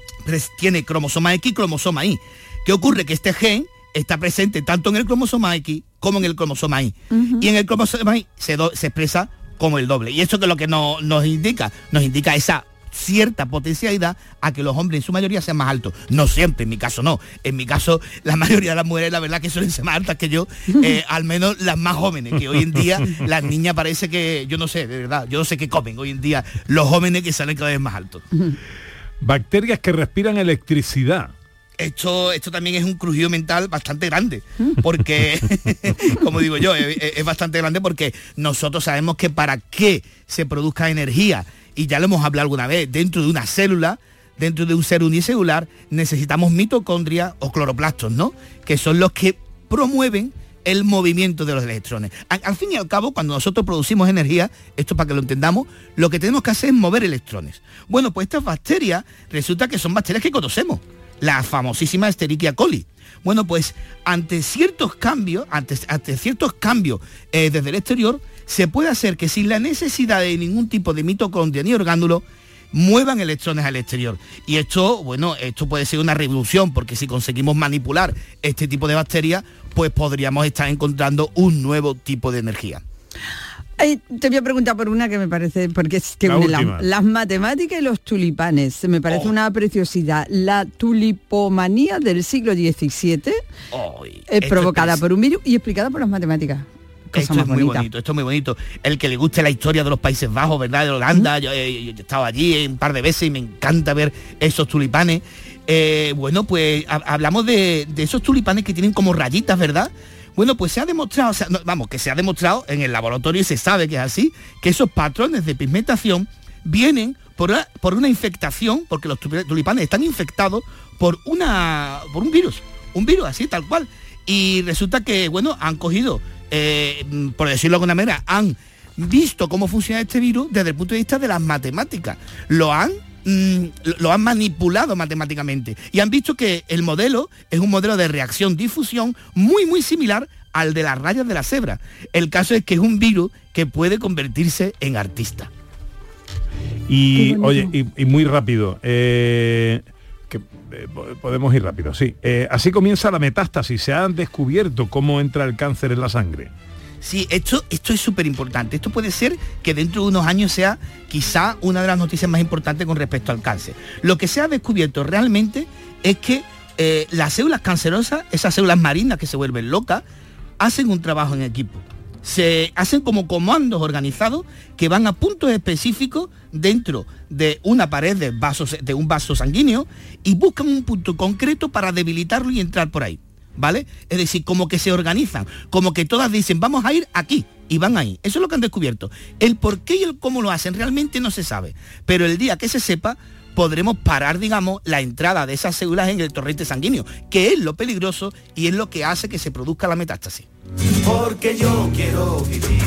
tiene cromosoma X y cromosoma Y. ¿Qué ocurre? Que este gen está presente tanto en el cromosoma X como en el cromosoma Y. Uh-huh. Y en el cromosoma Y se, do, se expresa como el doble. Y esto que es lo que no, nos indica, nos indica esa cierta potencialidad a que los hombres en su mayoría sean más altos. No siempre, en mi caso no. En mi caso, la mayoría de las mujeres, la verdad que suelen ser más altas que yo, eh, al menos las más jóvenes, que hoy en día las niñas parece que, yo no sé, de verdad, yo no sé qué comen hoy en día los jóvenes que salen cada vez más altos. Bacterias que respiran electricidad. Esto, esto también es un crujido mental bastante grande, porque, como digo yo, es, es bastante grande porque nosotros sabemos que para que se produzca energía, y ya lo hemos hablado alguna vez, dentro de una célula, dentro de un ser unicelular, necesitamos mitocondria o cloroplastos, ¿no? Que son los que promueven el movimiento de los electrones. Al, al fin y al cabo, cuando nosotros producimos energía, esto para que lo entendamos, lo que tenemos que hacer es mover electrones. Bueno, pues estas bacterias resulta que son bacterias que conocemos, la famosísima Escherichia coli. Bueno, pues ante ciertos cambios, ante, ante ciertos cambios eh, desde el exterior, se puede hacer que sin la necesidad de ningún tipo de mitocondria ni orgánulo, muevan electrones al exterior. Y esto, bueno, esto puede ser una revolución, porque si conseguimos manipular este tipo de bacterias, pues podríamos estar encontrando un nuevo tipo de energía. Ay, te voy a preguntar por una que me parece, porque es que la une la, las matemáticas y los tulipanes. Me parece oh. una preciosidad. La tulipomanía del siglo diecisiete oh, es provocada es por un virus y explicada por las matemáticas. Cosa esto es muy bonita. bonito, esto es muy bonito. El que le guste la historia de los Países Bajos, ¿verdad? De Holanda, ¿Mm? yo, eh, yo he estado allí un par de veces y me encanta ver esos tulipanes. Eh, bueno, pues ha, hablamos de, de esos tulipanes que tienen como rayitas, ¿verdad? Bueno, pues se ha demostrado, o sea, no, vamos, que se ha demostrado en el laboratorio y se sabe que es así, que esos patrones de pigmentación vienen por una, por una infectación, porque los tulipanes están infectados por una por un virus, un virus así, tal cual. Y resulta que, bueno, han cogido, eh, por decirlo de alguna manera, han visto cómo funciona este virus desde el punto de vista de las matemáticas. Lo han lo han manipulado matemáticamente y han visto que el modelo es un modelo de reacción-difusión muy muy similar al de las rayas de la cebra. El caso es que es un virus que puede convertirse en artista. Y oye, y, y muy rápido, eh, que eh, podemos ir rápido, sí. Eh, así comienza la metástasis. Se han descubierto cómo entra el cáncer en la sangre. Sí, esto, esto es súper importante. Esto puede ser que dentro de unos años sea quizá una de las noticias más importantes con respecto al cáncer. Lo que se ha descubierto realmente es que eh, las células cancerosas, esas células malignas que se vuelven locas, hacen un trabajo en equipo. Se hacen como comandos organizados que van a puntos específicos dentro de una pared de, vasos, de un vaso sanguíneo y buscan un punto concreto para debilitarlo y entrar por ahí. ¿Vale? Es decir, como que se organizan, como que todas dicen, vamos a ir aquí, y van ahí. Eso es lo que han descubierto. El por qué y el cómo lo hacen realmente no se sabe, pero el día que se sepa, podremos parar, digamos, la entrada de esas células en el torrente sanguíneo, que es lo peligroso y es lo que hace que se produzca la metástasis. Porque yo quiero vivir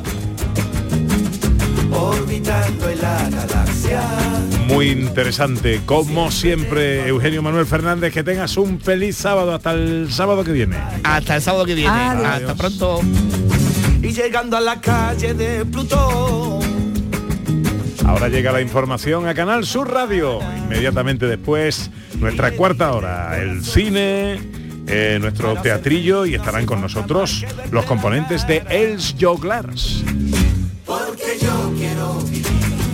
orbitando en la galaxia. Muy interesante, como siempre, Eugenio Manuel Fernández, que tengas un feliz sábado, hasta el sábado que viene. Hasta el sábado que viene, Adiós. Hasta pronto. Y llegando a la calle de Plutón, Ahora llega la información a Canal Sur Radio. Inmediatamente después, nuestra cuarta hora, el cine, eh, nuestro teatrillo, y estarán con nosotros los componentes de Els Joglars. Porque yo quiero vivir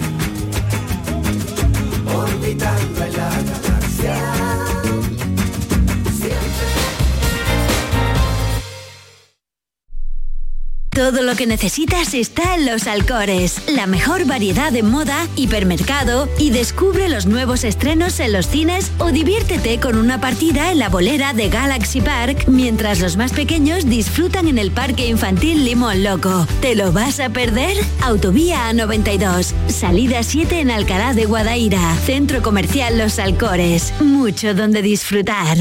orbitando en la galaxia. Todo lo que necesitas está en Los Alcores, la mejor variedad de moda, hipermercado, y descubre los nuevos estrenos en los cines o diviértete con una partida en la bolera de Galaxy Park mientras los más pequeños disfrutan en el parque infantil Limón Loco. ¿Te lo vas a perder? Autovía A noventa y dos, salida siete en Alcalá de Guadaira, Centro Comercial Los Alcores. Mucho donde disfrutar.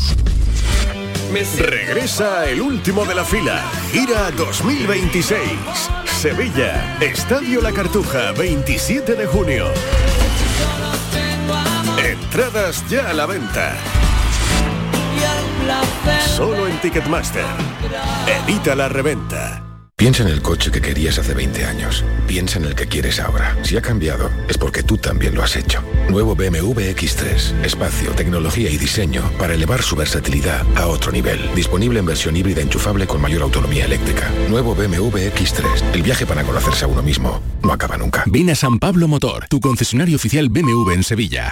Regresa el último de la fila, Gira dos mil veintiséis. Sevilla, Estadio La Cartuja, veintisiete de junio. Entradas ya a la venta. Solo en Ticketmaster. Evita la reventa. Piensa en el coche que querías hace veinte años. Piensa en el que quieres ahora. Si ha cambiado, es porque tú también lo has hecho. Nuevo B M W X tres. Espacio, tecnología y diseño para elevar su versatilidad a otro nivel. Disponible en versión híbrida enchufable con mayor autonomía eléctrica. Nuevo B M W X tres. El viaje para conocerse a uno mismo no acaba nunca. Ven a San Pablo Motor, tu concesionario oficial B M W en Sevilla.